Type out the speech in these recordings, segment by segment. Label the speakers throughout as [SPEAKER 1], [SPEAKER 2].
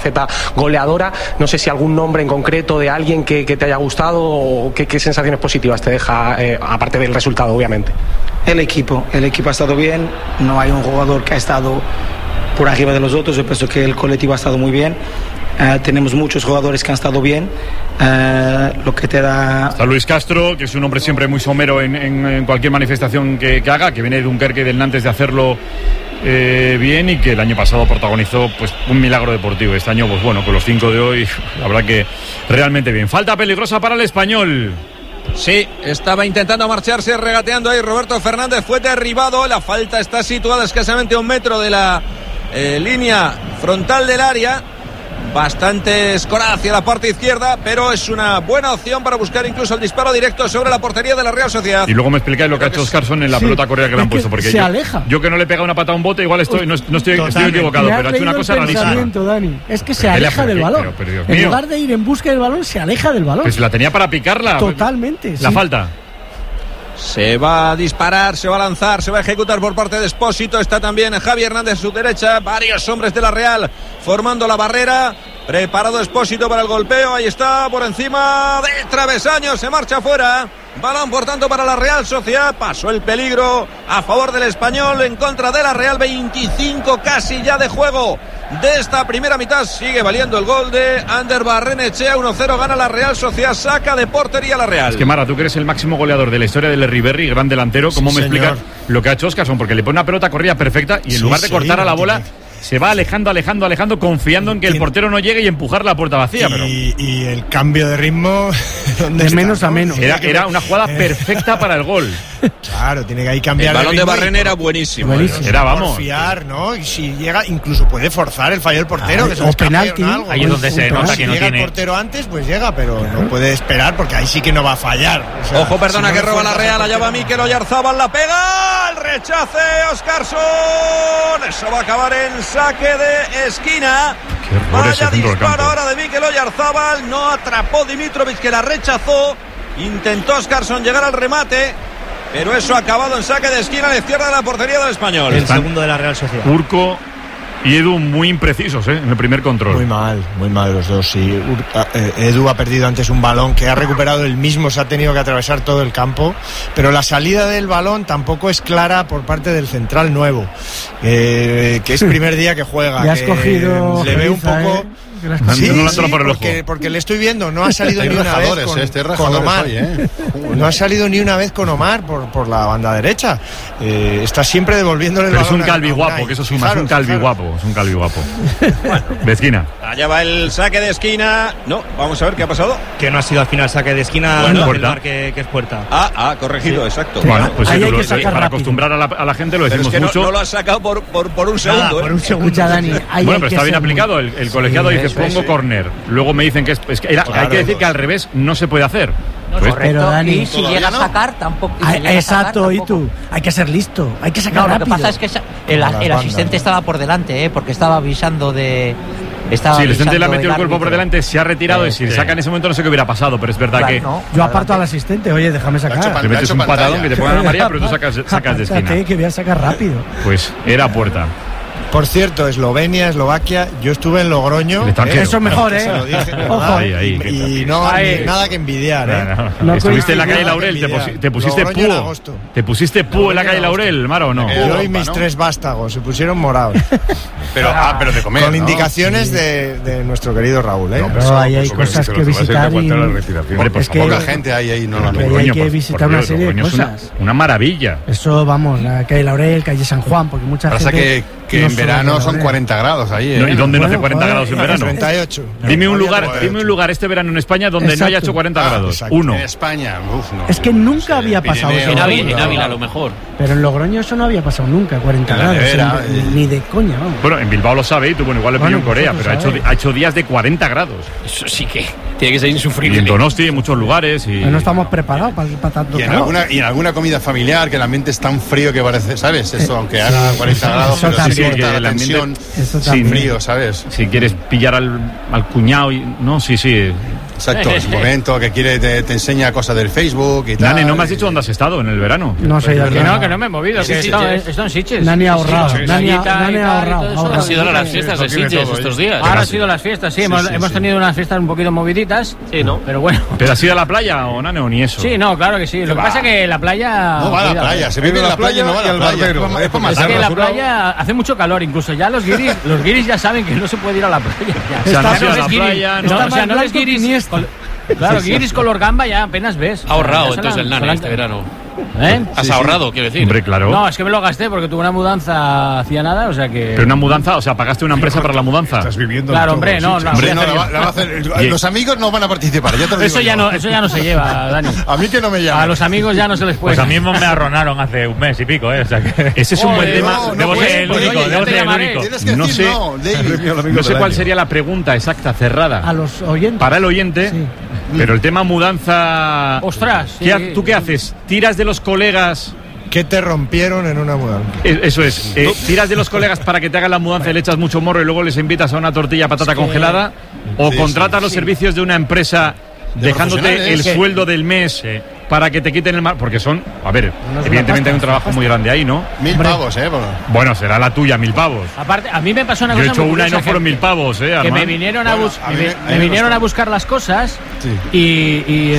[SPEAKER 1] faceta goleadora. No sé si algún nombre en concreto de alguien que te haya gustado o qué sensaciones positivas te deja, aparte del resultado, obviamente.
[SPEAKER 2] El equipo ha estado bien, no hay un jugador que ha estado por arriba de los otros. Yo pienso que el colectivo ha estado muy bien. Tenemos muchos jugadores que han estado bien, lo que te da...
[SPEAKER 3] Está Luis Castro, que es un hombre siempre muy somero en cualquier manifestación que haga, que viene de Dunkerque y del Nantes de hacerlo bien, y que el año pasado protagonizó pues un milagro deportivo. Este año, pues bueno, con los 5 de hoy, la verdad que realmente bien. Falta peligrosa para el Español.
[SPEAKER 4] Sí, estaba intentando marcharse, regateando ahí Roberto Fernández, fue derribado. La falta está situada escasamente a 1 metro de la línea frontal del área. Bastante escorada hacia la parte izquierda, pero es una buena opción para buscar incluso el disparo directo sobre la portería de la Real Sociedad.
[SPEAKER 3] Y luego me explicáis lo que ha hecho Oscarson en la pelota correa que le han puesto, porque
[SPEAKER 5] se aleja.
[SPEAKER 3] Yo que no le he pegado una patada a un bote, igual estoy equivocado, pero ha hecho una cosa rarísima.
[SPEAKER 5] Dani, es que se aleja del balón.
[SPEAKER 3] Pero,
[SPEAKER 5] en lugar de ir en busca del balón, se aleja del balón.
[SPEAKER 3] Pues la tenía para picarla.
[SPEAKER 5] Totalmente.
[SPEAKER 3] La falta.
[SPEAKER 4] Se va a disparar, se va a lanzar, se va a ejecutar por parte de Expósito. Está también Javi Hernández a su derecha. Varios hombres de la Real formando la barrera. Preparado Expósito para el golpeo. Ahí está, por encima de travesaño. Se marcha fuera. Balón, por tanto, para la Real Sociedad. Pasó el peligro a favor del Español, en contra de la Real. 25 casi ya de juego de esta primera mitad. Sigue valiendo el gol de Ander Barrenechea. 1-0 gana la Real Sociedad. Saca de portería la Real.
[SPEAKER 3] Es que, Mara, tú que eres el máximo goleador de la historia del Riverri, gran delantero, ¿cómo me explicas lo que ha hecho Oscarson? Porque le pone una pelota corrida perfecta y en lugar de cortar a la bola, se va alejando, confiando en que el portero no llegue y empujar la puerta vacía.
[SPEAKER 6] Y el cambio de ritmo
[SPEAKER 5] de menos a menos.
[SPEAKER 3] Era una jugada perfecta para el gol.
[SPEAKER 6] Claro, tiene que ahí cambiar
[SPEAKER 4] el balón de Barrena era buenísimo.
[SPEAKER 3] Era, vamos.
[SPEAKER 6] Confiar, ¿no? Y si llega, incluso puede forzar el fallo del portero.
[SPEAKER 5] O penalti.
[SPEAKER 7] Ahí es donde se nota
[SPEAKER 6] si
[SPEAKER 7] que no
[SPEAKER 6] llega
[SPEAKER 7] tiene.
[SPEAKER 6] El portero antes, pues llega, pero no puede esperar porque ahí sí que no va a fallar. O sea,
[SPEAKER 4] ojo, perdona,
[SPEAKER 6] si no
[SPEAKER 4] que roba la Real. Allá va Mikel Oyarzábal, la pega. El rechace, Oscarson. Eso va a acabar en saque de esquina. Vaya disparo ahora de Mikel Oyarzábal. No atrapó Dimitrovic, que la rechazó. Intentó Oscarson llegar al remate, pero eso ha acabado en saque de esquina a la izquierda de la portería del Español.
[SPEAKER 7] El segundo de la Real Sociedad.
[SPEAKER 3] Urco y Edu muy imprecisos en el primer control.
[SPEAKER 6] Muy mal los dos. Sí. Edu ha perdido antes un balón que ha recuperado él mismo, se ha tenido que atravesar todo el campo, pero la salida del balón tampoco es clara por parte del central nuevo, que es primer día que juega.
[SPEAKER 5] Ya has cogido.
[SPEAKER 6] Le ve un poco.
[SPEAKER 3] Sí,
[SPEAKER 6] porque le estoy viendo, no ha salido ni una vez con Omar. No ha salido ni una vez con Omar por la banda derecha. Está siempre devolviéndole el balón.
[SPEAKER 3] Pero es un calvi guapo, que eso suma, es un calvi guapo. Bueno, de esquina.
[SPEAKER 4] Allá va el saque de esquina. No, vamos a ver qué ha pasado.
[SPEAKER 7] Que no ha sido al final saque de esquina,
[SPEAKER 3] bueno,
[SPEAKER 7] el mar que es puerta.
[SPEAKER 4] Corregido, sí. Exacto.
[SPEAKER 3] Bueno, pues para acostumbrar a la gente lo decimos
[SPEAKER 4] pero es que
[SPEAKER 3] mucho.
[SPEAKER 4] No lo ha sacado por un segundo.
[SPEAKER 5] Por un segundo. Escucha, Dani,
[SPEAKER 3] bueno, pero está bien aplicado. El colegiado dice pongo córner. Luego me dicen que hay que decir que al revés no se puede hacer.
[SPEAKER 8] Pues,
[SPEAKER 5] pero Dani,
[SPEAKER 8] y si llega a sacar tampoco.
[SPEAKER 5] Exacto, y tú, hay que ser listo, hay que sacar rápido.
[SPEAKER 8] Lo que pasa es que el asistente estaba por delante, porque estaba avisando de.
[SPEAKER 3] El asistente le ha metido el cuerpo por delante, se ha retirado y si le saca en ese momento no sé qué hubiera pasado, pero es verdad que.
[SPEAKER 5] Yo aparto al asistente, oye, déjame sacar.
[SPEAKER 3] Le metes un patadón que te pongan amarilla, pero tú sacas de esquina.
[SPEAKER 5] Que voy a sacar rápido.
[SPEAKER 3] Pues era puerta.
[SPEAKER 6] Por cierto, Eslovenia, Eslovaquia, yo estuve en Logroño.
[SPEAKER 5] Eso es mejor,
[SPEAKER 6] Se lo dije,
[SPEAKER 5] ojo.
[SPEAKER 6] Y no nada que envidiar,
[SPEAKER 3] No, estuviste en la calle Laurel, te pusiste púo. ¿Te pusiste púo en la calle Laurel, Maro, o no?
[SPEAKER 6] Yo y mis 3 vástagos se pusieron morados.
[SPEAKER 3] pero de comer.
[SPEAKER 6] Con indicaciones de nuestro querido Raúl, ¿eh?
[SPEAKER 5] No, ahí hay cosas que visitar.
[SPEAKER 3] Pues
[SPEAKER 9] poca gente hay ahí, no.
[SPEAKER 5] Hay que visitar una serie de cosas.
[SPEAKER 3] Una maravilla.
[SPEAKER 5] Eso, vamos, la calle Laurel, calle San Juan, porque mucha gente.
[SPEAKER 9] Que en verano son 40 grados ahí, ¿eh?
[SPEAKER 3] ¿Y dónde no hace 40 grados en verano?
[SPEAKER 6] 38.
[SPEAKER 3] Dime un lugar este verano en España donde no haya hecho 40 grados.
[SPEAKER 6] Exacto.
[SPEAKER 3] Uno.
[SPEAKER 9] En España, no.
[SPEAKER 5] Es que nunca había pasado eso.
[SPEAKER 7] En Ávila, a lo mejor.
[SPEAKER 5] Pero en Logroño eso no había pasado nunca, 40 grados. Ni de coña, vamos.
[SPEAKER 3] Bueno, en Bilbao lo sabe, y tú, igual lo pilló en Corea, pero ha hecho días de 40 grados.
[SPEAKER 7] Eso sí que tiene que ser insufrible.
[SPEAKER 3] Y en Donosti, en muchos lugares.
[SPEAKER 5] Pero no estamos preparados para tanto calor.
[SPEAKER 9] Y en alguna comida familiar, que el ambiente es tan frío que parece, ¿sabes? Eso, aunque haga 40 grados, pero sí corta la tensión sin frío, ¿sabes?
[SPEAKER 3] Si quieres pillar al cuñado, sí.
[SPEAKER 9] Exacto, es un momento que quiere, te enseña cosas del Facebook y tal.
[SPEAKER 3] Nani, no me has dicho dónde has estado en el verano.
[SPEAKER 5] No sé,
[SPEAKER 7] que no me he movido. Que esto en Sitges.
[SPEAKER 5] Nani ha ahorrado. Nani ha ahorrado.
[SPEAKER 7] Han sido las fiestas de Sitges estos días.
[SPEAKER 10] Ahora han sido las fiestas, sí. Hemos tenido unas fiestas un poquito moviditas.
[SPEAKER 7] Sí, ¿no?
[SPEAKER 10] Pero bueno.
[SPEAKER 3] ¿Pero has ido a la playa o Nani o ni eso?
[SPEAKER 10] Sí, no, claro que sí. Lo que pasa es que la playa...
[SPEAKER 9] No va a la playa, se vive en la playa y no va a la playa.
[SPEAKER 10] Es que la playa hace mucho calor, incluso ya los guiris ya saben que no se puede ir a la playa.
[SPEAKER 3] O sea, no has ido a la playa, ¿no?
[SPEAKER 10] O sea, no ves guiris... Claro, guiris color gamba ya apenas ves.
[SPEAKER 7] Ha ahorrado entonces el Nani este verano. ¿Has ahorrado, quiero decir?
[SPEAKER 3] Hombre, claro.
[SPEAKER 10] No, es que me lo gasté porque tuve una mudanza hacía nada, o sea que...
[SPEAKER 3] Pero una mudanza, o sea, pagaste una empresa para la mudanza.
[SPEAKER 9] Estás viviendo.
[SPEAKER 10] Claro, hombre, no.
[SPEAKER 9] Hombre, no, la va a hacer, los amigos no van a participar. Ya te lo
[SPEAKER 10] eso
[SPEAKER 9] digo
[SPEAKER 10] ya no se lleva, Dani.
[SPEAKER 9] A mí que no me llama.
[SPEAKER 10] A los amigos ya no se les puede.
[SPEAKER 7] Pues a mí me arronaron hace un mes y pico, O sea que...
[SPEAKER 3] Ese es un buen tema.
[SPEAKER 7] Debo ser el único.
[SPEAKER 3] No sé cuál sería la pregunta exacta, cerrada.
[SPEAKER 5] A los oyentes.
[SPEAKER 3] Para el oyente. Sí. Pero el tema mudanza...
[SPEAKER 10] Ostras.
[SPEAKER 3] ¿Tú qué haces? ¿Tiras de los colegas
[SPEAKER 6] que te rompieron en una mudanza?
[SPEAKER 3] Eso es. ¿Tiras de los colegas para que te hagan la mudanza y le echas mucho morro y luego les invitas a una tortilla de patata congelada? ¿O contratas los servicios de una empresa dejándote el sueldo del mes para que te quiten el mar? Porque son... A ver, evidentemente hay un trabajo muy grande ahí, ¿no?
[SPEAKER 9] 1.000 pavos,
[SPEAKER 3] Bueno, será la tuya, 1.000 pavos.
[SPEAKER 10] Aparte, a mí me pasó una cosa...
[SPEAKER 3] Yo he hecho una y no fueron 1.000 pavos,
[SPEAKER 10] que me vinieron a buscar las cosas y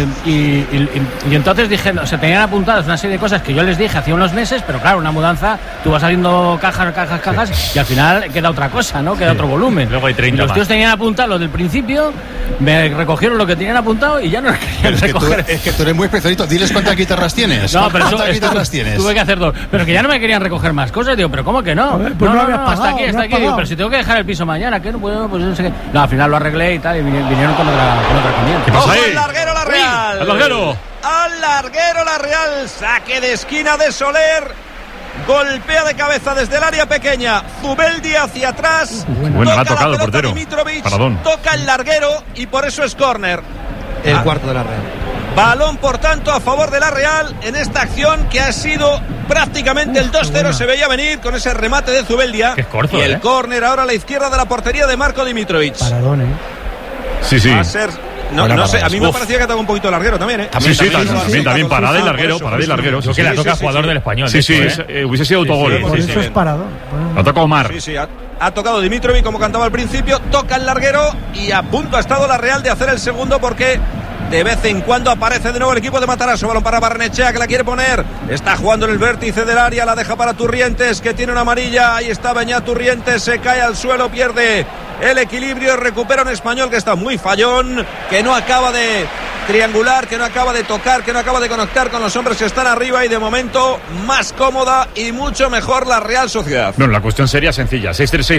[SPEAKER 10] entonces dije... O sea, tenían apuntadas una serie de cosas que yo les dije hace unos meses, pero claro, una mudanza, tú vas saliendo cajas y al final queda otra cosa, ¿no? Queda otro volumen.
[SPEAKER 7] Luego hay 30
[SPEAKER 10] los tíos tenían apuntado lo del principio, me recogieron lo que tenían apuntado y ya no querían recoger.
[SPEAKER 9] Es que tú eres muy especialista. Diles cuántas guitarras tienes.
[SPEAKER 10] No, pero
[SPEAKER 9] ¿cuántas guitarras tienes?
[SPEAKER 10] Tuve que hacer 2. Pero que ya no me querían recoger más cosas. Digo, ¿pero cómo que no?
[SPEAKER 5] Pues no
[SPEAKER 10] hasta aquí. Digo, pero si tengo que dejar el piso mañana, ¿qué? Pues no sé qué. No, al final lo arreglé y tal, y vinieron con otra comienza.
[SPEAKER 3] ¿Qué pasa ahí?
[SPEAKER 4] ¡Al larguero la Real!
[SPEAKER 3] ¡Al larguero!
[SPEAKER 4] ¡Al larguero la Real! Saque de esquina de Soler. Golpea de cabeza desde el área pequeña. Zubeldi hacia atrás.
[SPEAKER 3] Bueno, la ha tocado el portero. Paradón.
[SPEAKER 4] Toca el larguero y por eso es córner.
[SPEAKER 8] El cuarto de la Real.
[SPEAKER 4] Balón, por tanto, a favor de la Real en esta acción que ha sido prácticamente el 2-0. Se veía venir con ese remate de Zubeldia.
[SPEAKER 3] Corto,
[SPEAKER 4] y el córner ahora a la izquierda de la portería de Marko Dimitrovic.
[SPEAKER 5] Paradón,
[SPEAKER 3] Sí.
[SPEAKER 4] Va a ser... No sé, a mí me parecía que estaba un poquito larguero también,
[SPEAKER 3] También, parada y larguero.
[SPEAKER 7] Creo que la toca jugador del Español.
[SPEAKER 3] Sí, hubiese sido autogol.
[SPEAKER 5] Por eso es paradón.
[SPEAKER 3] Lo toca Omar.
[SPEAKER 4] Sí, ha tocado Dimitrovic como cantaba al principio, toca el larguero y a punto ha estado la Real de hacer el segundo porque de vez en cuando aparece de nuevo el equipo de Matarazzo. Balón para Barrenechea que la quiere poner, está jugando en el vértice del área, la deja para Turrientes que tiene una amarilla, ahí está Beñat Turrientes, se cae al suelo, pierde el equilibrio, recupera un Español que está muy fallón, que no acaba de triangular, que no acaba de tocar, que no acaba de conectar con los hombres que están arriba y de momento más cómoda y mucho mejor la Real Sociedad.
[SPEAKER 3] Bueno, la cuestión sería sencilla,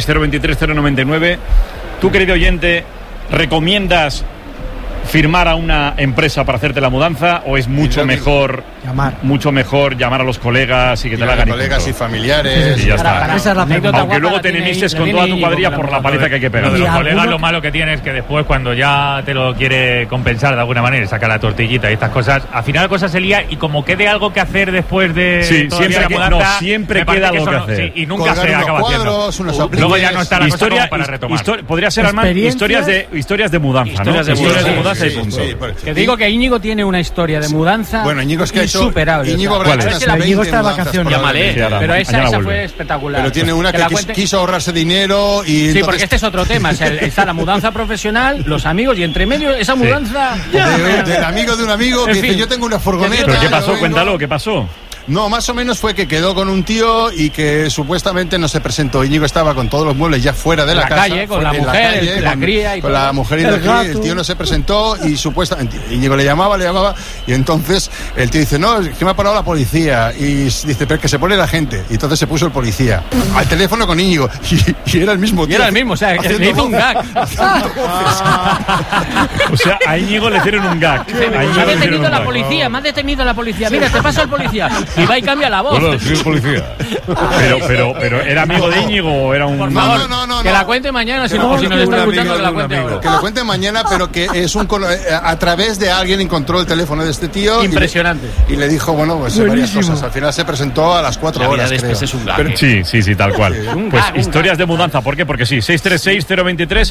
[SPEAKER 3] 636-023-099. Tú, querido oyente, ¿recomiendas firmar a una empresa para hacerte la mudanza o es mucho mejor llamar a los colegas y que te la hagan?
[SPEAKER 9] Colegas y familiares.
[SPEAKER 3] Y ya está.
[SPEAKER 5] Esa es la
[SPEAKER 3] aunque luego te enemistes con toda tu cuadrilla por la paliza que hay que pegar.
[SPEAKER 7] De los colegas lo malo que tiene es que después cuando ya te lo quiere compensar de alguna manera, saca la tortillita y estas cosas, al final la cosa se lía y como quede algo que hacer después de
[SPEAKER 3] siempre queda algo que hacer.
[SPEAKER 7] Y nunca se acaba haciendo. Luego ya no está la cosa como para retomar.
[SPEAKER 3] Podría ser, Armand, historias de mudanza, ¿no? Historias de mudanza y punto.
[SPEAKER 10] Que digo que Íñigo tiene una historia de mudanza
[SPEAKER 9] Íñigo es que
[SPEAKER 10] insuperable.
[SPEAKER 9] Íñigo
[SPEAKER 5] está de vacaciones.
[SPEAKER 10] Llámale, pero esa fue espectacular.
[SPEAKER 9] Pero tiene una que quiso ahorrarse dinero y...
[SPEAKER 10] Sí, porque este es otro tema. Está la mudanza profesional, los amigos y entre medio esa mudanza...
[SPEAKER 9] Del amigo de un amigo que dice, yo tengo una furgoneta...
[SPEAKER 3] ¿Pero qué pasó? Cuéntalo, ¿qué pasó?
[SPEAKER 9] No, más o menos fue que quedó con un tío y que supuestamente no se presentó. Íñigo estaba con todos los muebles ya fuera de la casa.
[SPEAKER 10] Calle, con la mujer, la cría y
[SPEAKER 9] con la mujer y la cría. El tío no se presentó y supuestamente Íñigo le llamaba y entonces el tío dice, no, es que me ha parado la policía. Y dice, pero es que se pone la gente. Y entonces se puso el policía al teléfono con Íñigo y era el mismo tío.
[SPEAKER 10] Y era el mismo, o sea, le hizo un gag.
[SPEAKER 3] O sea, a Íñigo le hicieron un gag.
[SPEAKER 10] Me ha detenido la policía, Mira, te pasa el policía. Y va y cambia la voz.
[SPEAKER 3] Bueno, soy el policía. Pero ¿era amigo de Íñigo o era un...?
[SPEAKER 10] Por favor, no. Que la cuente mañana, si nos está escuchando, que la cuente ahora.
[SPEAKER 9] Que lo cuente mañana, pero que es a través de alguien encontró el teléfono de este tío.
[SPEAKER 10] Impresionante.
[SPEAKER 9] Y le dijo, bueno, pues varias cosas. Al final se presentó a las 4 horas, creo.
[SPEAKER 7] Es un gag.
[SPEAKER 3] Sí, tal cual. Pues historias de mudanza. ¿Por qué? Porque sí, 636-023...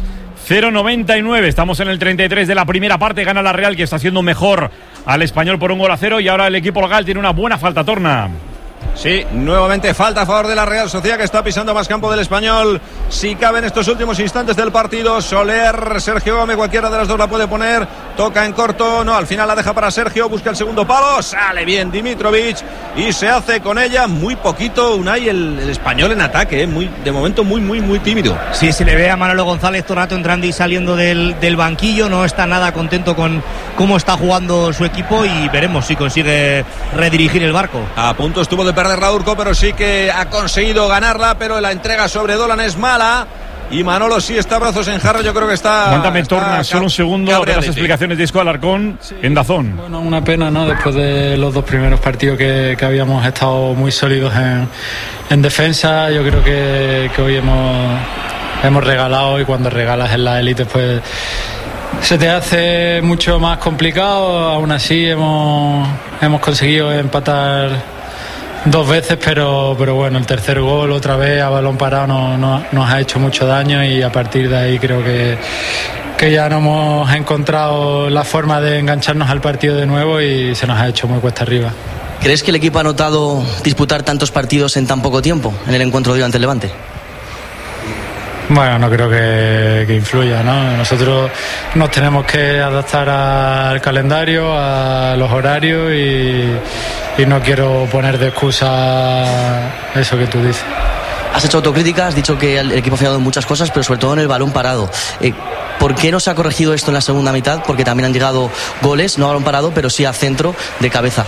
[SPEAKER 3] 0,99. Estamos en el 33 de la primera parte. Gana la Real, que está haciendo mejor al Español por 1-0. Y ahora el equipo local tiene una buena falta, Torna.
[SPEAKER 4] Sí, nuevamente falta a favor de la Real Sociedad, que está pisando más campo del Español. Si cabe en estos últimos instantes del partido, Soler, Sergio Gómez, cualquiera de las dos la puede poner. Toca en corto, no, al final la deja para Sergio, busca el segundo palo, sale bien Dimitrovic y se hace con ella muy poquito. Unai, el Español en ataque, de momento muy tímido.
[SPEAKER 11] Sí, se le ve a Manolo González todo el rato entrando y saliendo del banquillo, no está nada contento con cómo está jugando su equipo y veremos si consigue redirigir el barco.
[SPEAKER 4] A punto estuvo de perder la Urco, pero sí que ha conseguido ganarla, pero la entrega sobre Dolan es mala. Y Manolo sí está brazos en jarra, yo creo que está...
[SPEAKER 3] Aguántame, Torna, solo un segundo de las explicaciones de Isco Alarcón en Dazón.
[SPEAKER 12] Bueno, una pena, ¿no? Después de los dos primeros partidos que habíamos estado muy sólidos en defensa, yo creo que hoy hemos regalado, y cuando regalas en la élite, pues se te hace mucho más complicado. Aún así hemos conseguido empatar 2 veces, pero bueno, el tercer gol otra vez a balón parado nos ha hecho mucho daño, y a partir de ahí creo que ya no hemos encontrado la forma de engancharnos al partido de nuevo y se nos ha hecho muy cuesta arriba.
[SPEAKER 13] ¿Crees que el equipo ha notado disputar tantos partidos en tan poco tiempo en el encuentro de hoy ante el Levante?
[SPEAKER 12] Bueno, no creo que influya, ¿no? Nosotros nos tenemos que adaptar al calendario, a los horarios, y no quiero poner de excusa eso que tú dices.
[SPEAKER 13] Has hecho autocrítica, has dicho que el equipo ha fallado en muchas cosas, pero sobre todo en el balón parado. ¿Por qué no se ha corregido esto en la segunda mitad? Porque también han llegado goles, no a balón parado, pero sí a centro de cabeza.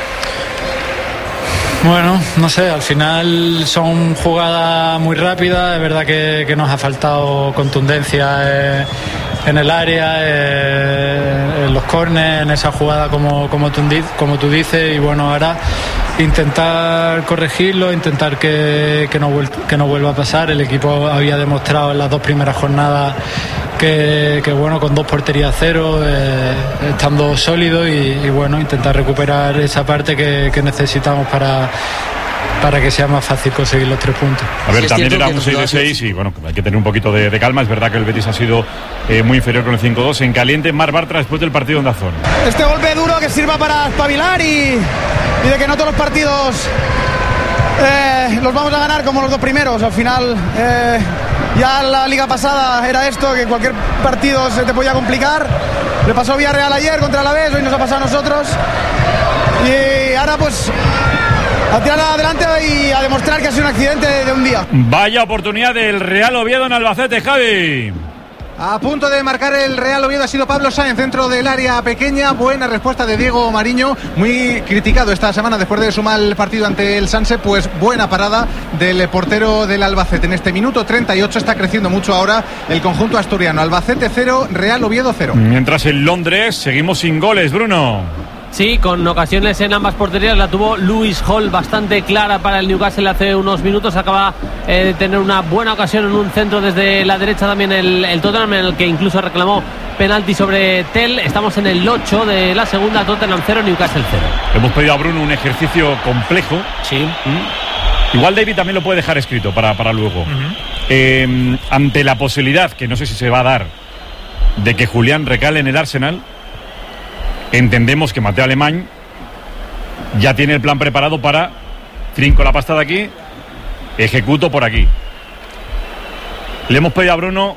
[SPEAKER 12] Bueno, no sé, al final son jugadas muy rápidas. Es verdad que nos ha faltado contundencia en el área, en los córneres, en esa jugada como tú dices, y bueno, ahora intentar corregirlo, intentar que no vuelva a pasar. El equipo había demostrado en las 2 primeras jornadas que bueno, con 2 porterías a 0, estando sólido, y bueno, intentar recuperar esa parte que necesitamos para que sea más fácil conseguir los 3 puntos.
[SPEAKER 3] A ver, también era un 6-6 y bueno, hay que tener un poquito de calma. Es verdad que el Betis ha sido muy inferior con el 5-2. En caliente, Marc Bartra después del partido en Dazón.
[SPEAKER 14] Este golpe duro que sirva para espabilar y de que no todos los partidos los vamos a ganar como los 2 primeros. Al final ya la liga pasada era esto, que cualquier partido se te podía complicar. Le pasó Villarreal ayer contra el Alavés, hoy nos ha pasado a nosotros, y ahora pues a tirar adelante y a demostrar que ha sido un accidente de un día.
[SPEAKER 3] Vaya oportunidad del Real Oviedo en Albacete, Javi.
[SPEAKER 15] A punto de marcar el Real Oviedo ha sido Pablo Sáenz, centro del área pequeña. Buena respuesta de Diego Mariño, muy criticado esta semana después de su mal partido ante el Sanse. Pues buena parada del portero del Albacete. En este minuto 38 está creciendo mucho ahora el conjunto asturiano. Albacete 0, Real Oviedo 0.
[SPEAKER 3] Mientras en Londres seguimos sin goles, Bruno.
[SPEAKER 10] Sí, con ocasiones en ambas porterías. La tuvo Lewis Hall bastante clara para el Newcastle hace unos minutos. Acaba de tener una buena ocasión en un centro desde la derecha también el Tottenham, en el que incluso reclamó penalti sobre Tell. Estamos en el 8 de la segunda. Tottenham 0, Newcastle 0.
[SPEAKER 3] Hemos pedido a Bruno un ejercicio complejo.
[SPEAKER 10] Sí.
[SPEAKER 3] Igual David también lo puede dejar escrito para luego. Ante la posibilidad, que no sé si se va a dar, de que Julián recale en el Arsenal, entendemos que Mateo Alemán ya tiene el plan preparado para trinco la pasta de aquí, ejecuto por aquí. Le hemos pedido a Bruno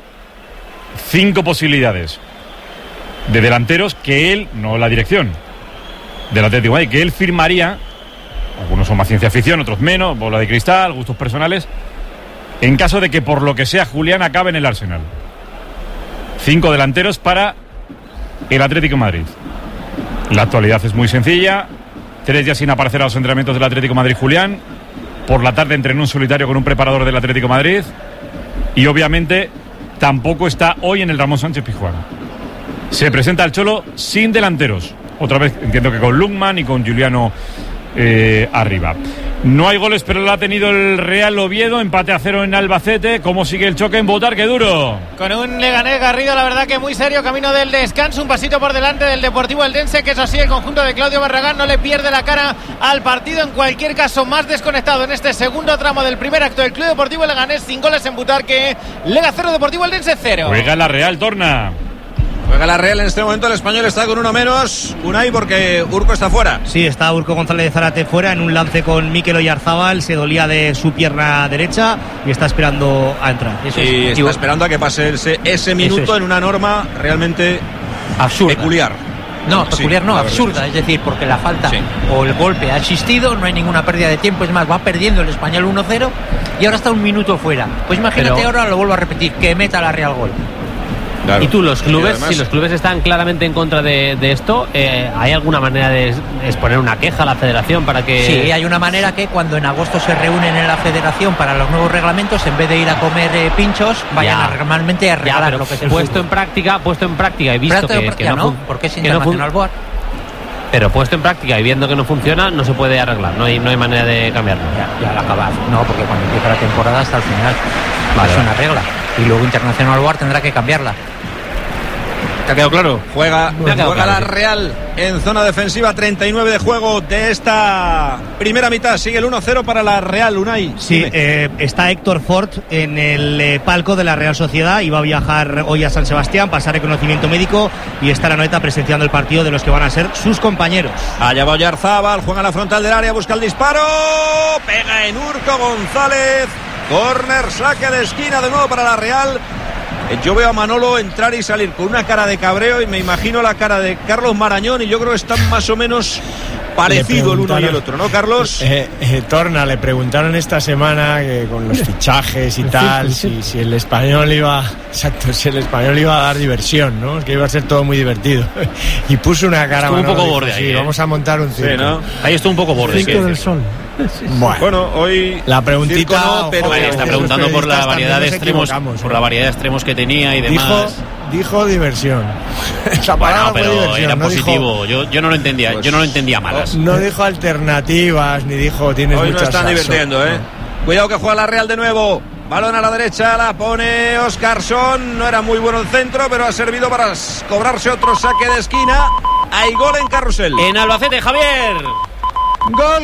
[SPEAKER 3] 5 posibilidades de delanteros que él, no la dirección del Atlético de Madrid, que él firmaría. Algunos son más ciencia ficción, otros menos, bola de cristal, gustos personales, en caso de que por lo que sea Julián acabe en el Arsenal. 5 delanteros para el Atlético de Madrid. La actualidad es muy sencilla. 3 días sin aparecer a los entrenamientos del Atlético de Madrid Julián. Por la tarde entrenó en solitario con un preparador del Atlético de Madrid. Y obviamente tampoco está hoy en el Ramón Sánchez Pizjuán. Se presenta el Cholo sin delanteros. Otra vez entiendo que con Lukman y con Juliano arriba. No hay goles, pero lo ha tenido el Real Oviedo. Empate a 0 en Albacete. ¿Cómo sigue el choque en Botarque, Duro?
[SPEAKER 16] Con un Leganés Garrido, la verdad que muy serio, camino del descanso. Un pasito por delante del Deportivo Eldense, que eso sí, el conjunto de Claudio Barragán no le pierde la cara al partido. En cualquier caso, más desconectado en este segundo tramo del primer acto del Club Deportivo Leganés, sin goles en Botarque. Lega 0, Deportivo Eldense 0.
[SPEAKER 3] Juega la Real, Torna.
[SPEAKER 4] Juega la Real en este momento, el Español está con uno menos, Unai, porque Urco está fuera.
[SPEAKER 11] Sí, está Urco González de Zárate fuera en un lance con Mikel Oyarzábal, se dolía de su pierna derecha y está esperando a entrar.
[SPEAKER 4] Está esperando a que pase ese minuto en una norma realmente
[SPEAKER 8] absurda.
[SPEAKER 4] Peculiar.
[SPEAKER 8] No, peculiar no, absurda, es decir, porque la falta o el golpe ha existido, no hay ninguna pérdida de tiempo, es más, va perdiendo el Español 1-0 y ahora está un minuto fuera. Pues imagínate, ahora lo vuelvo a repetir, que meta la Real gol.
[SPEAKER 1] Claro. Y tú, los clubes, si los clubes están claramente en contra de esto, ¿hay alguna manera de exponer una queja a la federación para que...?
[SPEAKER 8] Sí, hay una manera que cuando en agosto se reúnen en la federación para los nuevos reglamentos, en vez de ir a comer pinchos, vayan normalmente a regalar lo que es el
[SPEAKER 1] puesto en práctica y visto que no,
[SPEAKER 8] porque es internacional board.
[SPEAKER 1] Pero puesto en práctica y viendo que no funciona, no se puede arreglar, no hay manera de cambiarlo.
[SPEAKER 8] Ya lo acabas, no, porque cuando empieza la temporada hasta el final es una regla y luego Internacional Board tendrá que cambiarla.
[SPEAKER 4] ¿Te ha quedado claro? Juega la Real en zona defensiva, 39 de juego de esta primera mitad. Sigue el 1-0 para la Real, Unai.
[SPEAKER 11] Sí, está Héctor Ford en el palco de la Real Sociedad. Iba a viajar hoy a San Sebastián, pasar reconocimiento médico y está la Noeta presenciando el partido de los que van a ser sus compañeros.
[SPEAKER 4] Allá va Oyarzábal, juega a la frontal del área, busca el disparo. Pega en Urco González. Córner, saque de esquina de nuevo para la Real. Yo veo a Manolo entrar y salir con una cara de cabreo y me imagino la cara de Carlos Marañón y yo creo que están más o menos parecidos el uno y el otro, ¿no, Carlos?
[SPEAKER 6] Torna, le preguntaron esta semana que con los fichajes y tal, si el Español iba a dar diversión, ¿no? Que iba a ser todo muy divertido. Y puso una cara...
[SPEAKER 1] Estuvo un poco borde ahí,
[SPEAKER 6] vamos a montar un circo.
[SPEAKER 4] Sí, ¿no?
[SPEAKER 1] Ahí estuvo un poco borde.
[SPEAKER 5] Circo del Sol.
[SPEAKER 6] Bueno,
[SPEAKER 4] hoy
[SPEAKER 6] la preguntita
[SPEAKER 4] no, pero
[SPEAKER 1] está preguntando por la variedad de extremos, por la variedad de extremos que tenía y demás.
[SPEAKER 6] Dijo diversión.
[SPEAKER 1] Pero
[SPEAKER 6] diversión,
[SPEAKER 1] era
[SPEAKER 6] no
[SPEAKER 1] positivo. Yo no lo entendía. Yo no lo entendía malas.
[SPEAKER 6] No dijo alternativas ni dijo tienes
[SPEAKER 4] hoy
[SPEAKER 6] muchas.
[SPEAKER 4] No están divirtiendo, ¿eh? Cuidado que juega la Real de nuevo. Balón a la derecha, la pone Óscarson. No era muy bueno el centro, pero ha servido para cobrarse otro saque de esquina. Hay gol en Carrusel.
[SPEAKER 1] En Albacete, Javier.
[SPEAKER 15] Gol.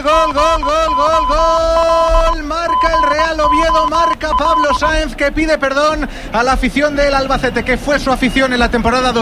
[SPEAKER 15] Marca el Real Oviedo, marca Pablo Sáenz, que pide perdón a la afición del Albacete, que fue su afición en la temporada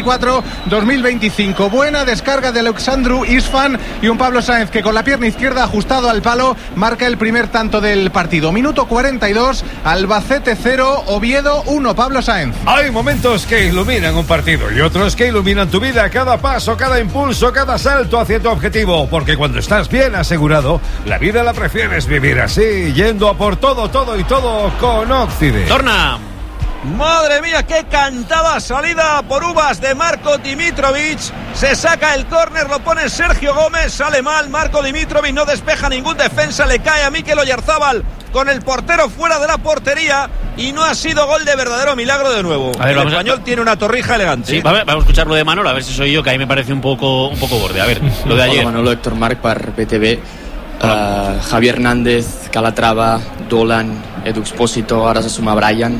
[SPEAKER 15] 2024-2025. Buena descarga de Alexandru Isfan y un Pablo Sáenz que con la pierna izquierda ajustado al palo marca el primer tanto del partido. Minuto 42, Albacete 0, Oviedo 1, Pablo Sáenz.
[SPEAKER 17] Hay momentos que iluminan un partido y otros que iluminan tu vida, cada paso, cada impulso, cada salto hacia tu objetivo, porque cuando estás bien asegurado, la vida la prefieres vivir así, yendo a por todo con Occident.
[SPEAKER 1] Torna.
[SPEAKER 4] Madre mía, qué cantada salida por uvas de Marco Dimitrovic. Se saca el córner, lo pone Sergio Gómez, sale mal. Marco Dimitrovic no despeja ningún defensa, le cae a Mikel Oyarzábal con el portero fuera de la portería y no ha sido gol de verdadero milagro de nuevo. A ver, el Español tiene una torrija elegante.
[SPEAKER 1] Sí, vamos a escuchar lo de Manolo, a ver si soy yo, que ahí me parece un poco borde. A ver, lo de ayer.
[SPEAKER 18] Hola, Manolo, Héctor Marc per BTV. Javier Hernández, Calatrava, Dolan, Edu Expósito, ara se suma Brian.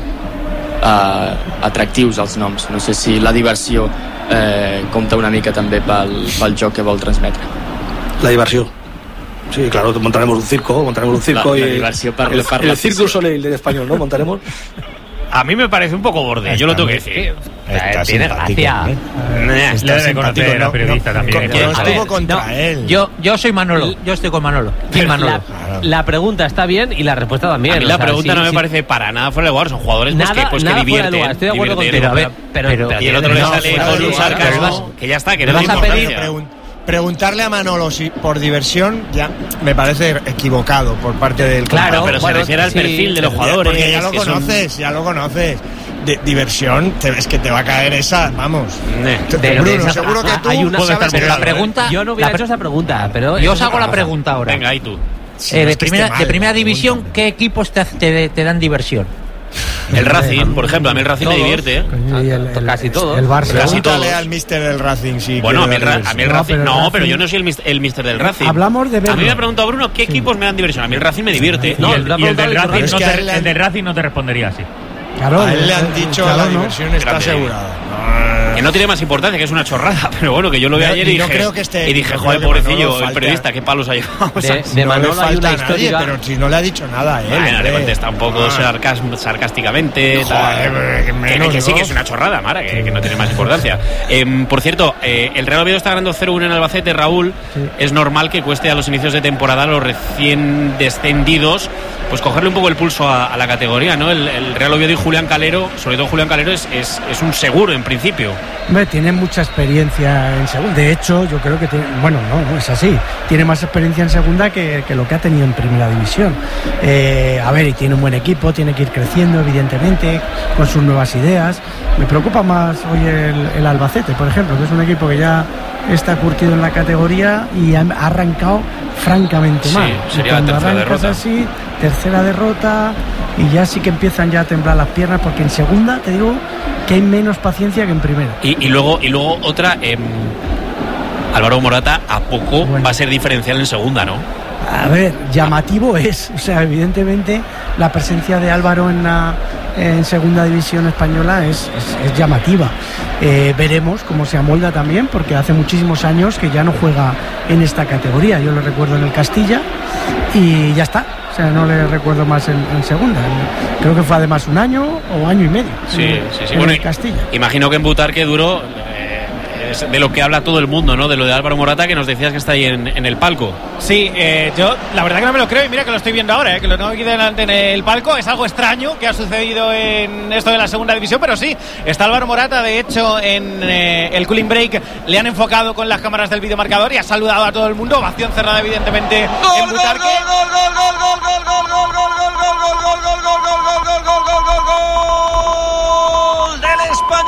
[SPEAKER 18] Atractius els noms. No sé si la diversió compta una mica també pel joc que vol transmetre.
[SPEAKER 2] La diversión. Sí, claro, montaremos un circo
[SPEAKER 18] la diversión
[SPEAKER 2] el Cirque du Soleil del español, ¿no? Montaremos.
[SPEAKER 1] A mí me parece un poco borde, yo lo tengo que decir. Tiene gracia.
[SPEAKER 7] Le debe conocer a periodista también.
[SPEAKER 6] Estuvo contra él.
[SPEAKER 8] Yo soy Manolo, yo estoy con Manolo.
[SPEAKER 1] La pregunta está bien y la respuesta también. A mí la pregunta no me parece para nada fuera de lugar. Son jugadores que divierten.
[SPEAKER 8] Estoy de acuerdo contigo.
[SPEAKER 1] Pero y el otro le sale con un sarcasmo que ya está, que no
[SPEAKER 8] vas a pedir.
[SPEAKER 6] Preguntarle a Manolo si por diversión ya me parece equivocado por parte del
[SPEAKER 1] claro, pero se refiere al perfil de los jugadores.
[SPEAKER 6] Porque ya lo conoces. Diversión, es que te va a caer esa, vamos. Bruno, seguro que tú
[SPEAKER 8] sabes. Pero la pregunta,
[SPEAKER 1] yo no hubiera hecho esa pregunta, pero
[SPEAKER 8] yo os hago la pregunta ahora.
[SPEAKER 1] Venga, ahí tú.
[SPEAKER 8] De primera división, ¿qué equipos te dan diversión?
[SPEAKER 19] El Racing, por ejemplo, a mí el Racing me divierte.
[SPEAKER 20] Casi todo.
[SPEAKER 10] El Barça.
[SPEAKER 6] Pregúntale al míster del Racing si
[SPEAKER 19] bueno, a mí
[SPEAKER 6] quiere
[SPEAKER 19] el Racing. No, pero yo no soy el míster del Racing.
[SPEAKER 10] Hablamos de verlo.
[SPEAKER 19] A mí me ha preguntado Bruno qué equipos me dan diversión. A mí el Racing me divierte.
[SPEAKER 7] Y el del Racing no te respondería así.
[SPEAKER 6] Claro, a él le han dicho la diversión está asegurada.
[SPEAKER 19] Que no tiene más importancia, que es una chorrada. Pero bueno, que yo lo vi ayer y dije, joder, pobrecillo, el periodista, qué palos ha llevado.
[SPEAKER 20] De Manolo hay una histórica.
[SPEAKER 6] Pero si no le ha dicho nada a él.
[SPEAKER 19] Bueno, le contesta un poco sarcásticamente. Que sí, que es una chorrada, Mara, que no tiene más importancia. Por cierto, el Real Oviedo está ganando 0-1 en Albacete, Raúl. Sí. Es normal que cueste a los inicios de temporada a los recién descendidos pues cogerle un poco el pulso a la categoría, ¿no? El Real Oviedo y Julián Calero, sobre todo Julián Calero, es un seguro en principio.
[SPEAKER 5] Hombre, tiene mucha experiencia en segunda. De hecho, yo creo que tiene, bueno, no es así. Tiene más experiencia en segunda que lo que ha tenido en primera división. A ver, y tiene un buen equipo, tiene que ir creciendo, evidentemente, con sus nuevas ideas. Me preocupa más hoy el Albacete, por ejemplo, que es un equipo que ya está curtido en la categoría y ha arrancado francamente mal.
[SPEAKER 19] Sí, sería la tercera derrota.
[SPEAKER 5] Así, tercera derrota, y ya sí que empiezan ya a temblar las piernas, porque en segunda te digo que hay menos paciencia que en primera.
[SPEAKER 19] Y luego otra, Álvaro Morata a poco va a ser diferencial en segunda, ¿no?
[SPEAKER 5] A ver, llamativo es, o sea, evidentemente la presencia de Álvaro en segunda división española es llamativa. Veremos cómo se amolda también, porque hace muchísimos años que ya no juega en esta categoría. Yo lo recuerdo en el Castilla y ya está. O sea, no le recuerdo más en segunda. Creo que fue además un año o año y medio.
[SPEAKER 19] Sí.
[SPEAKER 5] En
[SPEAKER 19] Bueno,
[SPEAKER 5] el Castilla.
[SPEAKER 19] Imagino que en Butarque duró. Es de lo que habla todo el mundo, ¿no? De lo de Álvaro Morata, que nos decías que está ahí en el palco.
[SPEAKER 16] Sí, yo la verdad que no me lo creo, y mira que lo estoy viendo ahora, que lo tengo aquí delante en el palco. Es algo extraño que ha sucedido en esto de la segunda división, pero sí, está Álvaro Morata. De hecho, en el cooling break le han enfocado con las cámaras del videomarcador y ha saludado a todo el mundo. Ovación cerrada, evidentemente, en Butarque. ¡Gol del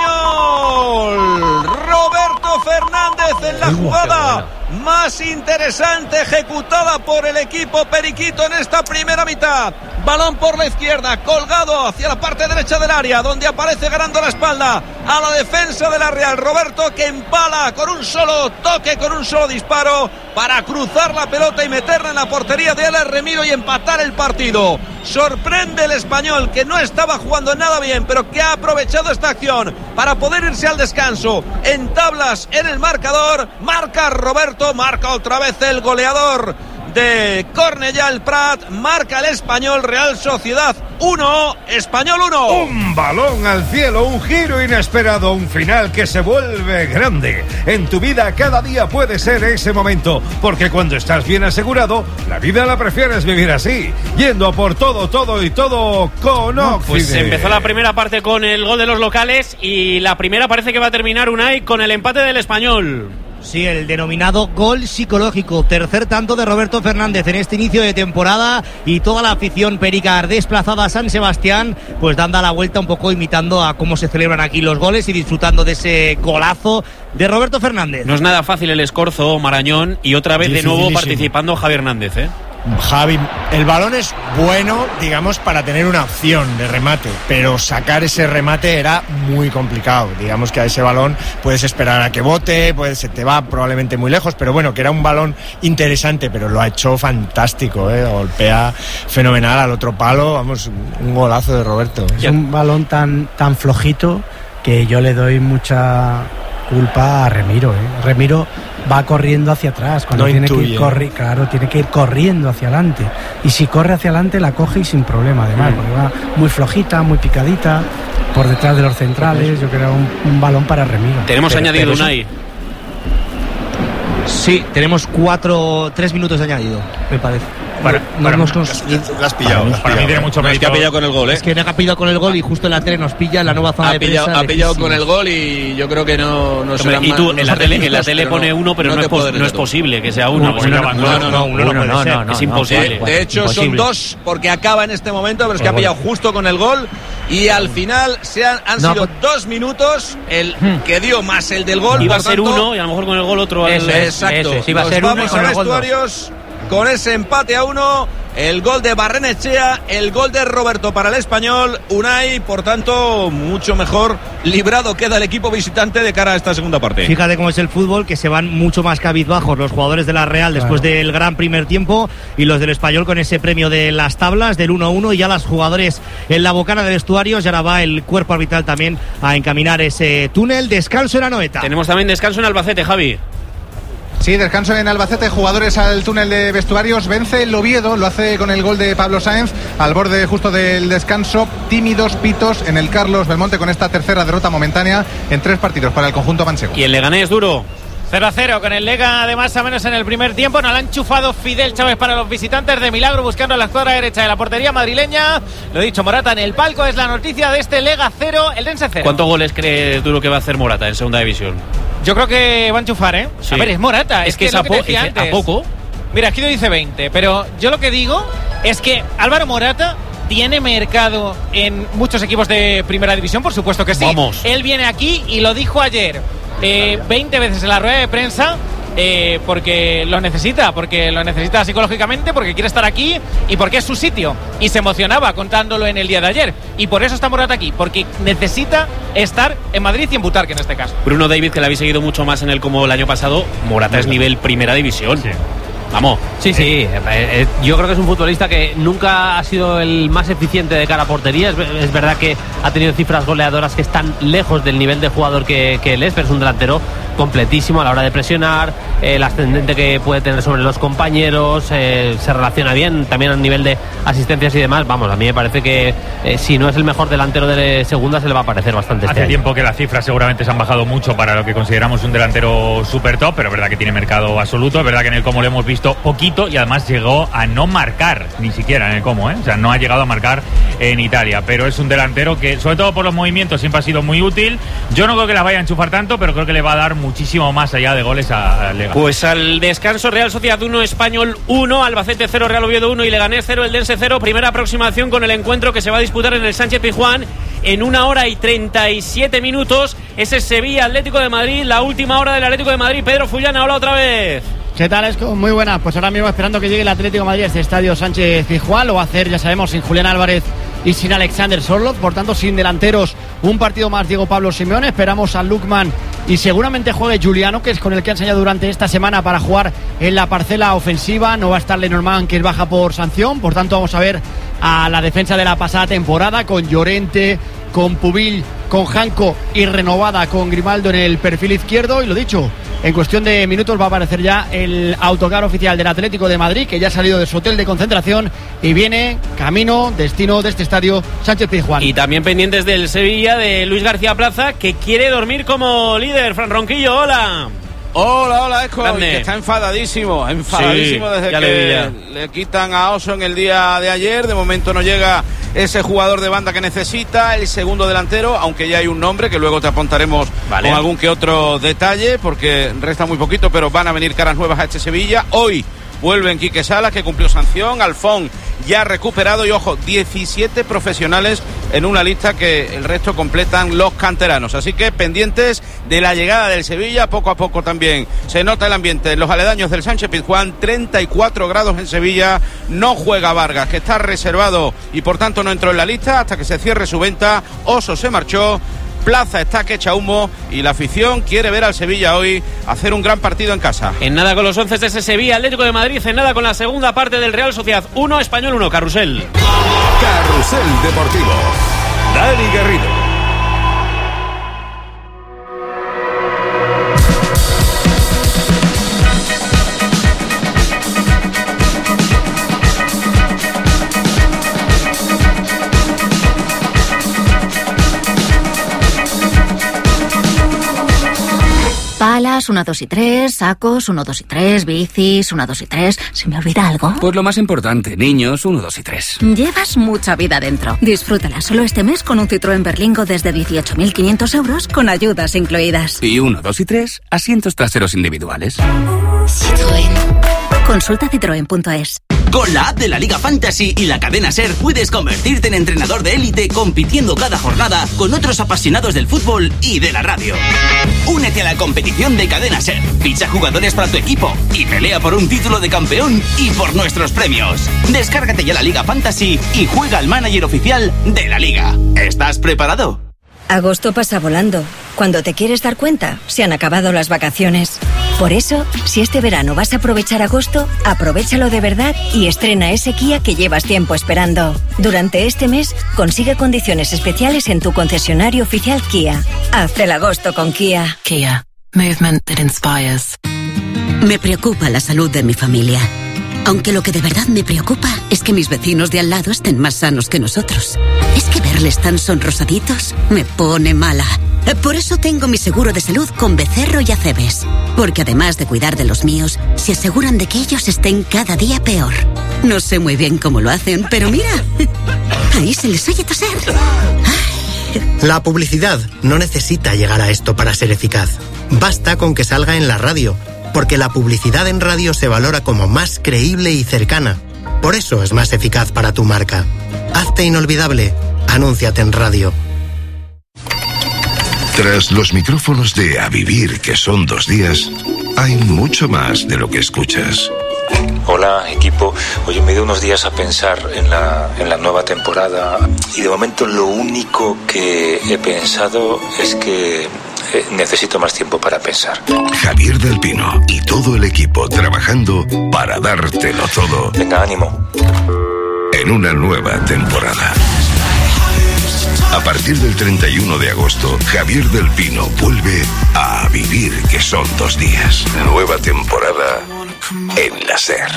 [SPEAKER 16] Español! Roberto Fernández en la jugada más interesante ejecutada por el equipo periquito en esta primera mitad. Balón por la izquierda, colgado hacia la parte derecha del área, donde aparece ganando la espalda a la defensa de la Real. Roberto, que empala con un solo toque, con un solo disparo, para cruzar la pelota y meterla en la portería de Alex Remiro y empatar el partido. Sorprende el Español, que no estaba jugando nada bien, pero que ha aprovechado esta acción para poder irse al descanso en tablas en el marcador. Marca Roberto, marca otra vez el goleador de Cornellà el Prat, marca el Español. Real Sociedad 1, Español 1.
[SPEAKER 17] Un balón al cielo, un giro inesperado, un final que se vuelve grande. En tu vida cada día puede ser ese momento, porque cuando estás bien asegurado, la vida la prefieres vivir así, yendo a por todo y todo con Occident.
[SPEAKER 19] Pues empezó la primera parte con el gol de los locales, y la primera parece que va a terminar, Unai, con el empate del Español.
[SPEAKER 11] Sí, el denominado gol psicológico. Tercer tanto de Roberto Fernández en este inicio de temporada, y toda la afición perica desplazada a San Sebastián, pues dando la vuelta un poco, imitando a cómo se celebran aquí los goles y disfrutando de ese golazo de Roberto Fernández.
[SPEAKER 19] No es nada fácil el escorzo, Marañón, y otra vez de nuevo participando Javi Hernández, ¿eh?
[SPEAKER 6] Javi, el balón es bueno, digamos, para tener una opción de remate, pero sacar ese remate era muy complicado. Digamos que a ese balón puedes esperar a que bote, se te va probablemente muy lejos, pero bueno, que era un balón interesante, pero lo ha hecho fantástico, golpea fenomenal al otro palo, vamos, un golazo de Roberto.
[SPEAKER 5] Es un balón tan flojito que yo le doy mucha culpa a Remiro. Remiro va corriendo hacia atrás cuando no tiene intuye. Tiene que ir corriendo hacia adelante, y si corre hacia adelante la coge y sin problema, además, porque va muy flojita, muy picadita por detrás de los centrales. Yo creo un balón para Remiro.
[SPEAKER 19] Tenemos añadido Unai.
[SPEAKER 11] Sí, tenemos 3 minutos de añadido, me parece.
[SPEAKER 9] Lo has pillado.
[SPEAKER 7] Para mí tiene mucho mérito.
[SPEAKER 4] Es que ha pillado con el gol,
[SPEAKER 11] Es que no ha pillado con el gol, y justo en la tele nos pilla la nueva zona de prensa.
[SPEAKER 4] Ha pillado con el gol, y yo creo que no será.
[SPEAKER 19] Y tú, en la tele pone uno, pero no es posible que sea uno.
[SPEAKER 11] No,
[SPEAKER 19] es imposible.
[SPEAKER 4] De hecho, son 2, porque acaba en este momento, pero es que ha pillado justo con el gol, y al final han sido 2 minutos el que dio más el del gol.
[SPEAKER 19] Iba a ser uno, y a lo mejor con el gol otro.
[SPEAKER 4] Exacto.
[SPEAKER 11] Iba a ser uno, y con el gol 2.
[SPEAKER 4] Con ese empate a 1 el gol de Barrenechea, el gol de Roberto para el Español. Unai, por tanto, mucho mejor librado queda el equipo visitante de cara a esta segunda parte.
[SPEAKER 11] Fíjate cómo es el fútbol, que se van mucho más cabizbajos los jugadores de la Real después del gran primer tiempo, y los del Español con ese premio de las tablas del 1-1, y ya los jugadores en la bocana de vestuarios, y ahora va el cuerpo arbitral también a encaminar ese túnel. Descanso en Anoeta.
[SPEAKER 19] Tenemos también descanso en Albacete, Javi.
[SPEAKER 15] Sí, descanso en Albacete, jugadores al túnel de vestuarios. Vence el Oviedo, lo hace con el gol de Pablo Sáenz al borde justo del descanso. Tímidos pitos en el Carlos Belmonte con esta tercera derrota momentánea en 3 partidos para el conjunto manchego.
[SPEAKER 19] Y el Leganés, Duro.
[SPEAKER 16] 0-0 con el Lega de más o menos en el primer tiempo. No lo ha enchufado Fidel Chávez para los visitantes, de milagro buscando la escuadra derecha de la portería madrileña. Lo dicho, Morata en el palco es la noticia de este Lega 0, el Dense 0.
[SPEAKER 19] ¿Cuántos goles cree Duro que va a hacer Morata en segunda división?
[SPEAKER 16] Yo creo que va a enchufar, ¿eh?
[SPEAKER 19] Sí.
[SPEAKER 16] A ver, es Morata.
[SPEAKER 19] Es que es a poco.
[SPEAKER 16] Mira, aquí lo dice 20, pero yo lo que digo es que Álvaro Morata tiene mercado en muchos equipos de primera división, por supuesto que sí.
[SPEAKER 19] Vamos.
[SPEAKER 16] Él viene aquí y lo dijo ayer 20 veces en la rueda de prensa, porque lo necesita psicológicamente, porque quiere estar aquí y porque es su sitio. Y se emocionaba contándolo en el día de ayer. Y por eso está Morata aquí, porque necesita estar en Madrid y en Butarque en este caso.
[SPEAKER 19] Bruno David, que la habéis seguido mucho más en el Como el año pasado, Morata es nivel primera división. Sí. Vamos.
[SPEAKER 20] Sí. Yo creo que es un futbolista que nunca ha sido el más eficiente de cara a portería. Es verdad que ha tenido cifras goleadoras que están lejos del nivel de jugador que él es, pero es un delantero completísimo a la hora de presionar, el ascendente que puede tener sobre los compañeros, se relaciona bien también a nivel de asistencias y demás. Vamos, a mí me parece que si no es el mejor delantero de segunda, se le va a parecer bastante.
[SPEAKER 7] Hace tiempo que las cifras seguramente se han bajado mucho para lo que consideramos un delantero super top, pero es verdad que tiene mercado absoluto. Es verdad que en el Como lo hemos visto poquito, y además llegó a no marcar ni siquiera en el Como, o sea, no ha llegado a marcar en Italia, pero es un delantero que, sobre todo por los movimientos, siempre ha sido muy útil. Yo no creo que la vaya a enchufar tanto, pero creo que le va a dar muchísimo más allá de goles a Lega.
[SPEAKER 19] Pues al descanso, Real Sociedad 1, Español 1, Albacete 0, Real Oviedo 1 y Leganés 0, el Dense 0. Primera aproximación con el encuentro que se va a disputar en el Sánchez Pizjuán en 1 hora y 37 minutos. Ese es Sevilla Atlético de Madrid, la última hora del Atlético de Madrid. Pedro Fullana, hola otra vez.
[SPEAKER 21] ¿Qué tal, Esco? Muy buena. Pues ahora mismo esperando que llegue el Atlético de Madrid a este estadio Sánchez Pizjuán. Lo va a hacer, ya sabemos, sin Julián Álvarez y sin Alexander Sorloth, por tanto sin delanteros. Un partido más Diego Pablo Simeone. Esperamos a Lukman y seguramente juegue Giuliano, que es con el que ha enseñado durante esta semana para jugar en la parcela ofensiva. No va a estar Lenormand, que es baja por sanción. Por tanto vamos a ver a la defensa de la pasada temporada, con Llorente, con Pubil, con Janko y renovada con Grimaldo en el perfil izquierdo. Y lo dicho, en cuestión de minutos va a aparecer ya el autocar oficial del Atlético de Madrid, que ya ha salido de su hotel de concentración y viene camino, destino de este estadio Sánchez Pizjuán.
[SPEAKER 19] Y también pendientes del Sevilla, de Luis García Plaza, que quiere dormir como líder. Fran Ronquillo, hola.
[SPEAKER 22] Hola, Esco, que está enfadadísimo sí, desde que le quitan a Oso en el día de ayer. De momento no llega ese jugador de banda que necesita, el segundo delantero, aunque ya hay un nombre que luego te apuntaremos con algún que otro detalle, porque resta muy poquito, pero van a venir caras nuevas a este Sevilla. Hoy vuelven Quique Salas, que cumplió sanción, Alfón ya recuperado, y ojo, 17 profesionales en una lista que el resto completan los canteranos. Así que pendientes de la llegada del Sevilla. Poco a poco también se nota el ambiente en los aledaños del Sánchez Pizjuán. 34 grados en Sevilla. No juega Vargas, que está reservado y por tanto no entró en la lista hasta que se cierre su venta. Oso se marchó, Plaza está que echa humo, y la afición quiere ver al Sevilla hoy hacer un gran partido en casa.
[SPEAKER 19] En nada con los 11 de ese Sevilla Atlético de Madrid, en nada con la segunda parte del Real Sociedad 1, Español 1, Carrusel.
[SPEAKER 23] Carrusel Deportivo. Dani Garrido.
[SPEAKER 24] Palas, 1, 2 y 3, sacos, 1, 2 y 3, bicis, 1, 2 y 3. ¿Se me olvida algo?
[SPEAKER 25] Pues lo más importante, niños, 1, 2 y 3.
[SPEAKER 24] Llevas mucha vida dentro. Disfrútala solo este mes con un Citroën Berlingo desde 18.500 euros con ayudas incluidas.
[SPEAKER 25] Y 1, 2 y 3, asientos traseros individuales.
[SPEAKER 24] Citroën. Consulta citroen.es.
[SPEAKER 26] Con la app de la Liga Fantasy y la cadena SER puedes convertirte en entrenador de élite compitiendo cada jornada con otros apasionados del fútbol y de la radio. Únete a la competición de Cadena SER. Ficha jugadores para tu equipo y pelea por un título de campeón y por nuestros premios. Descárgate ya la Liga Fantasy y juega al manager oficial de la Liga. ¿Estás preparado?
[SPEAKER 2] Agosto pasa volando. Cuando te quieres dar cuenta, se han acabado las vacaciones. Por eso, si este verano vas a aprovechar agosto, aprovéchalo de verdad y estrena ese Kia que llevas tiempo esperando. Durante este mes, consigue condiciones especiales en tu concesionario oficial Kia. Haz el agosto con Kia.
[SPEAKER 3] Kia. Movement that inspires.
[SPEAKER 12] Me preocupa la salud de mi familia. Aunque lo que de verdad me preocupa es que mis vecinos de al lado estén más sanos que nosotros. Es que verles tan sonrosaditos me pone mala. Por eso tengo mi seguro de salud con Becerro y Acebes. Porque además de cuidar de los míos, se aseguran de que ellos estén cada día peor. No sé muy bien cómo lo hacen, pero mira, ahí se les oye toser.
[SPEAKER 13] La publicidad no necesita llegar a esto para ser eficaz. Basta con que salga en la radio, porque la publicidad en radio se valora como más creíble y cercana. Por eso es más eficaz para tu marca. Hazte inolvidable. Anúnciate en radio.
[SPEAKER 23] Tras los micrófonos de A Vivir, que son 2 días, hay mucho más de lo que escuchas.
[SPEAKER 14] Hola, equipo. Oye, me he ido unos días a pensar en la nueva temporada y de momento lo único que he pensado es que necesito más tiempo para pensar.
[SPEAKER 23] Javier del Pino y todo el equipo trabajando para dártelo todo.
[SPEAKER 14] Venga, ánimo.
[SPEAKER 23] En una nueva temporada. A partir del 31 de agosto, Javier del Pino vuelve a Vivir, que son 2 días. Nueva temporada en la SER.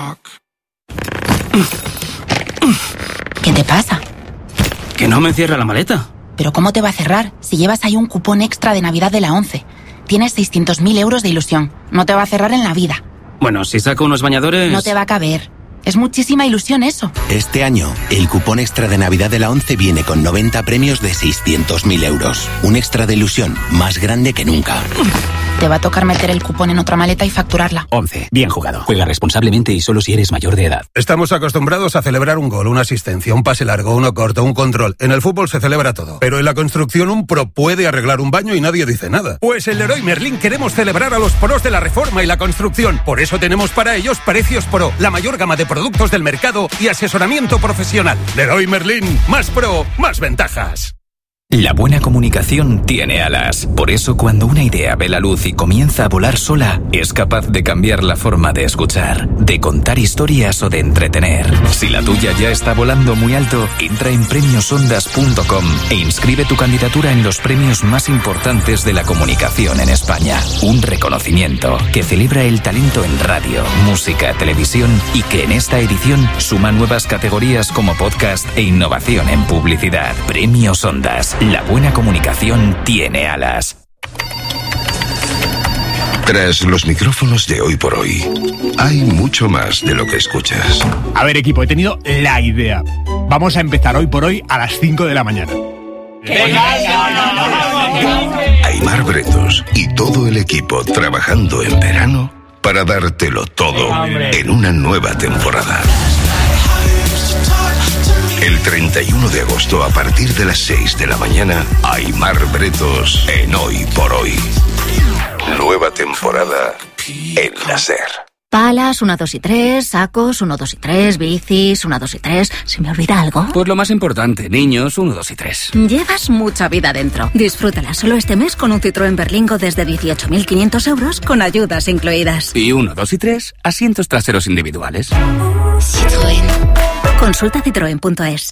[SPEAKER 18] ¿Qué te pasa?
[SPEAKER 14] Que no me cierra la maleta.
[SPEAKER 18] ¿Pero cómo te va a cerrar si llevas ahí un cupón extra de Navidad de la 11? Tienes 600.000 euros de ilusión. No te va a cerrar en la vida.
[SPEAKER 14] Bueno, si saco unos bañadores...
[SPEAKER 18] No te va a caber. Es muchísima ilusión eso.
[SPEAKER 27] Este año, el cupón extra de Navidad de la 11 viene con 90 premios de 600.000 euros. Un extra de ilusión más grande que nunca.
[SPEAKER 18] Te va a tocar meter el cupón en otra maleta y facturarla.
[SPEAKER 27] 11. Bien jugado. Juega responsablemente y solo si eres mayor de edad.
[SPEAKER 28] Estamos acostumbrados a celebrar un gol, una asistencia, un pase largo, uno corto, un control. En el fútbol se celebra todo. Pero en la construcción un pro puede arreglar un baño y nadie dice nada. Pues en Leroy Merlin queremos celebrar a los pros de la reforma y la construcción. Por eso tenemos para ellos precios pro, la mayor gama de productos del mercado y asesoramiento profesional. Leroy Merlin, más pro, más ventajas.
[SPEAKER 25] La buena comunicación tiene alas. Por eso, cuando una idea ve la luz y comienza a volar sola, es capaz de cambiar la forma de escuchar, de contar historias o de entretener. Si la tuya ya está volando muy alto, entra en premiosondas.com e inscribe tu candidatura en los premios más importantes de la comunicación en España. Un reconocimiento que celebra el talento en radio, música, televisión y que en esta edición suma nuevas categorías como podcast e innovación en publicidad. Premios Ondas. La buena comunicación tiene alas.
[SPEAKER 23] Tras los micrófonos de Hoy por Hoy, hay mucho más de lo que escuchas.
[SPEAKER 29] A ver, equipo, he tenido la idea. Vamos a empezar Hoy por Hoy a las 5 de la mañana.
[SPEAKER 23] Aimar Bretos y todo el equipo trabajando en verano para dártelo todo en una nueva temporada. El 31 de agosto, a partir de las 6 de la mañana, Aimar Bretos en Hoy por Hoy. Nueva temporada en la SER.
[SPEAKER 24] Palas, 1, 2 y 3, sacos, 1, 2 y 3, bicis, 1, 2 y 3. ¿Se me olvida algo?
[SPEAKER 25] Pues lo más importante, niños, 1, 2 y 3.
[SPEAKER 24] Llevas mucha vida dentro. Disfrútala solo este mes con un Citroën Berlingo desde 18.500 euros con ayudas incluidas.
[SPEAKER 25] Y 1, 2 y 3, asientos traseros individuales.
[SPEAKER 24] Citroën. Consulta citroen.es.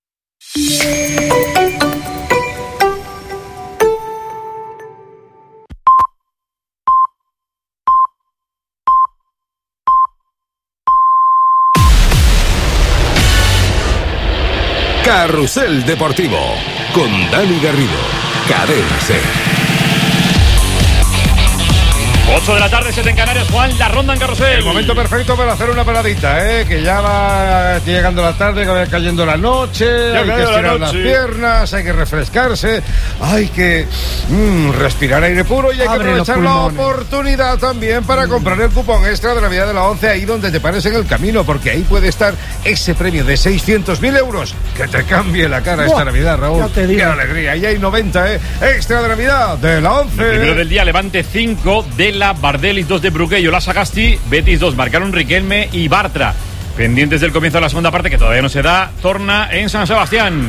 [SPEAKER 23] Carrusel Deportivo con Dani Garrido. Cadena SER.
[SPEAKER 1] 8 de la tarde, 7 en Canarias. Juan, la ronda en carrusel.
[SPEAKER 4] El momento perfecto para hacer una paradita, que ya va llegando la tarde, que va cayendo la noche, hay que estirar las piernas, hay que refrescarse, hay que respirar aire puro y hay que aprovechar la oportunidad también para comprar el cupón extra de Navidad de la 11 ahí donde te pares en el camino, porque ahí puede estar ese premio de 600.000 euros que te cambie la cara esta Navidad, Raúl. Qué alegría. Y hay 90, extra de Navidad de la 11.
[SPEAKER 1] El primero del día, Levante 5, Dela, Bardelis 2 de Bruguello, La Sagasti, Betis 2, marcaron Riquelme y Bartra. Pendientes del comienzo de la segunda parte, que todavía no se da, torna en San Sebastián.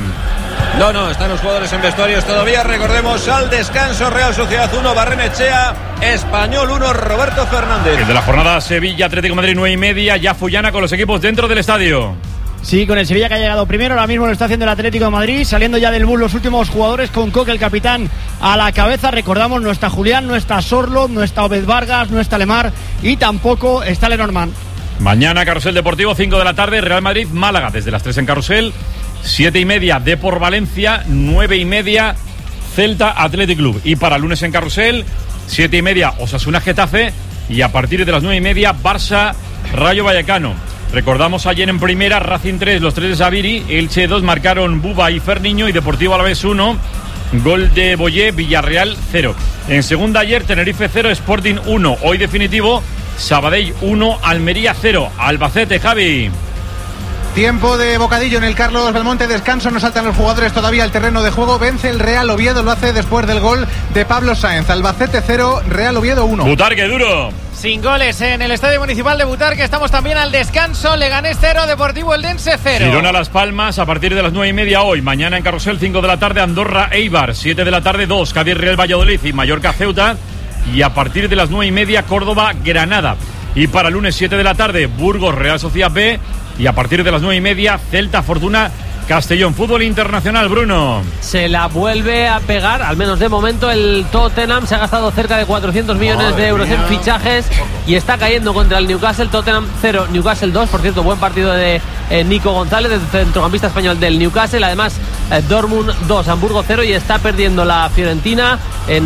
[SPEAKER 5] No, están los jugadores en vestuarios todavía. Recordemos al descanso, Real Sociedad 1, Barrenechea, Español 1, Roberto Fernández.
[SPEAKER 1] El de la jornada, Sevilla, Atlético de Madrid 9:30, ya Fullana con los equipos dentro del estadio.
[SPEAKER 21] Sí, con el Sevilla que ha llegado primero, ahora mismo lo está haciendo el Atlético de Madrid, saliendo ya del bus los últimos jugadores con Coque, el capitán, a la cabeza. Recordamos, no está Julián, no está Sorloth, no está Obed Vargas, no está Lemar y tampoco está Lenormand.
[SPEAKER 1] Mañana Carrusel Deportivo, 5 de la tarde, Real Madrid, Málaga, desde las 3 en Carrusel, 7:30 Depor Valencia, 9:30 Celta Athletic Club. Y para lunes en Carrusel, 7:30 Osasuna Getafe y a partir de las 9:30 Barça Rayo Vallecano. Recordamos ayer en primera, Racing 3, los 3 de Xaviri, Elche 2 marcaron Buba y Ferniño y Deportivo Alavés 1, gol de Boyé, Villarreal 0. En segunda ayer, Tenerife 0, Sporting 1, hoy definitivo, Sabadell 1, Almería 0, Albacete, Javi.
[SPEAKER 15] Tiempo de bocadillo en el Carlos Belmonte, descanso, no saltan los jugadores todavía al terreno de juego, vence el Real Oviedo, lo hace después del gol de Pablo Sáenz. Albacete 0, Real Oviedo 1.
[SPEAKER 1] Butarque, duro.
[SPEAKER 16] Sin goles en el Estadio Municipal de Butarque, estamos también al descanso, Leganés 0, Deportivo Eldense 0.
[SPEAKER 1] Girona Las Palmas a partir de las 9:30 hoy, mañana en Carrusel 5 de la tarde Andorra Eibar, 7 de la tarde 2, Cádiz Real Valladolid y Mallorca Ceuta y a partir de las 9:30 Córdoba Granada. Y para lunes 7 de la tarde Burgos Real Sociedad B y a partir de las 9:30 Celta Fortuna Castellón. Fútbol internacional, Bruno.
[SPEAKER 20] Se la vuelve a pegar, al menos de momento, el Tottenham. Se ha gastado cerca de 400 millones de euros en fichajes y está cayendo contra el Newcastle. Tottenham 0, Newcastle 2. Por cierto, buen partido de Nico González, del centrocampista español del Newcastle. Además, Dortmund 2, Hamburgo 0 y está perdiendo la Fiorentina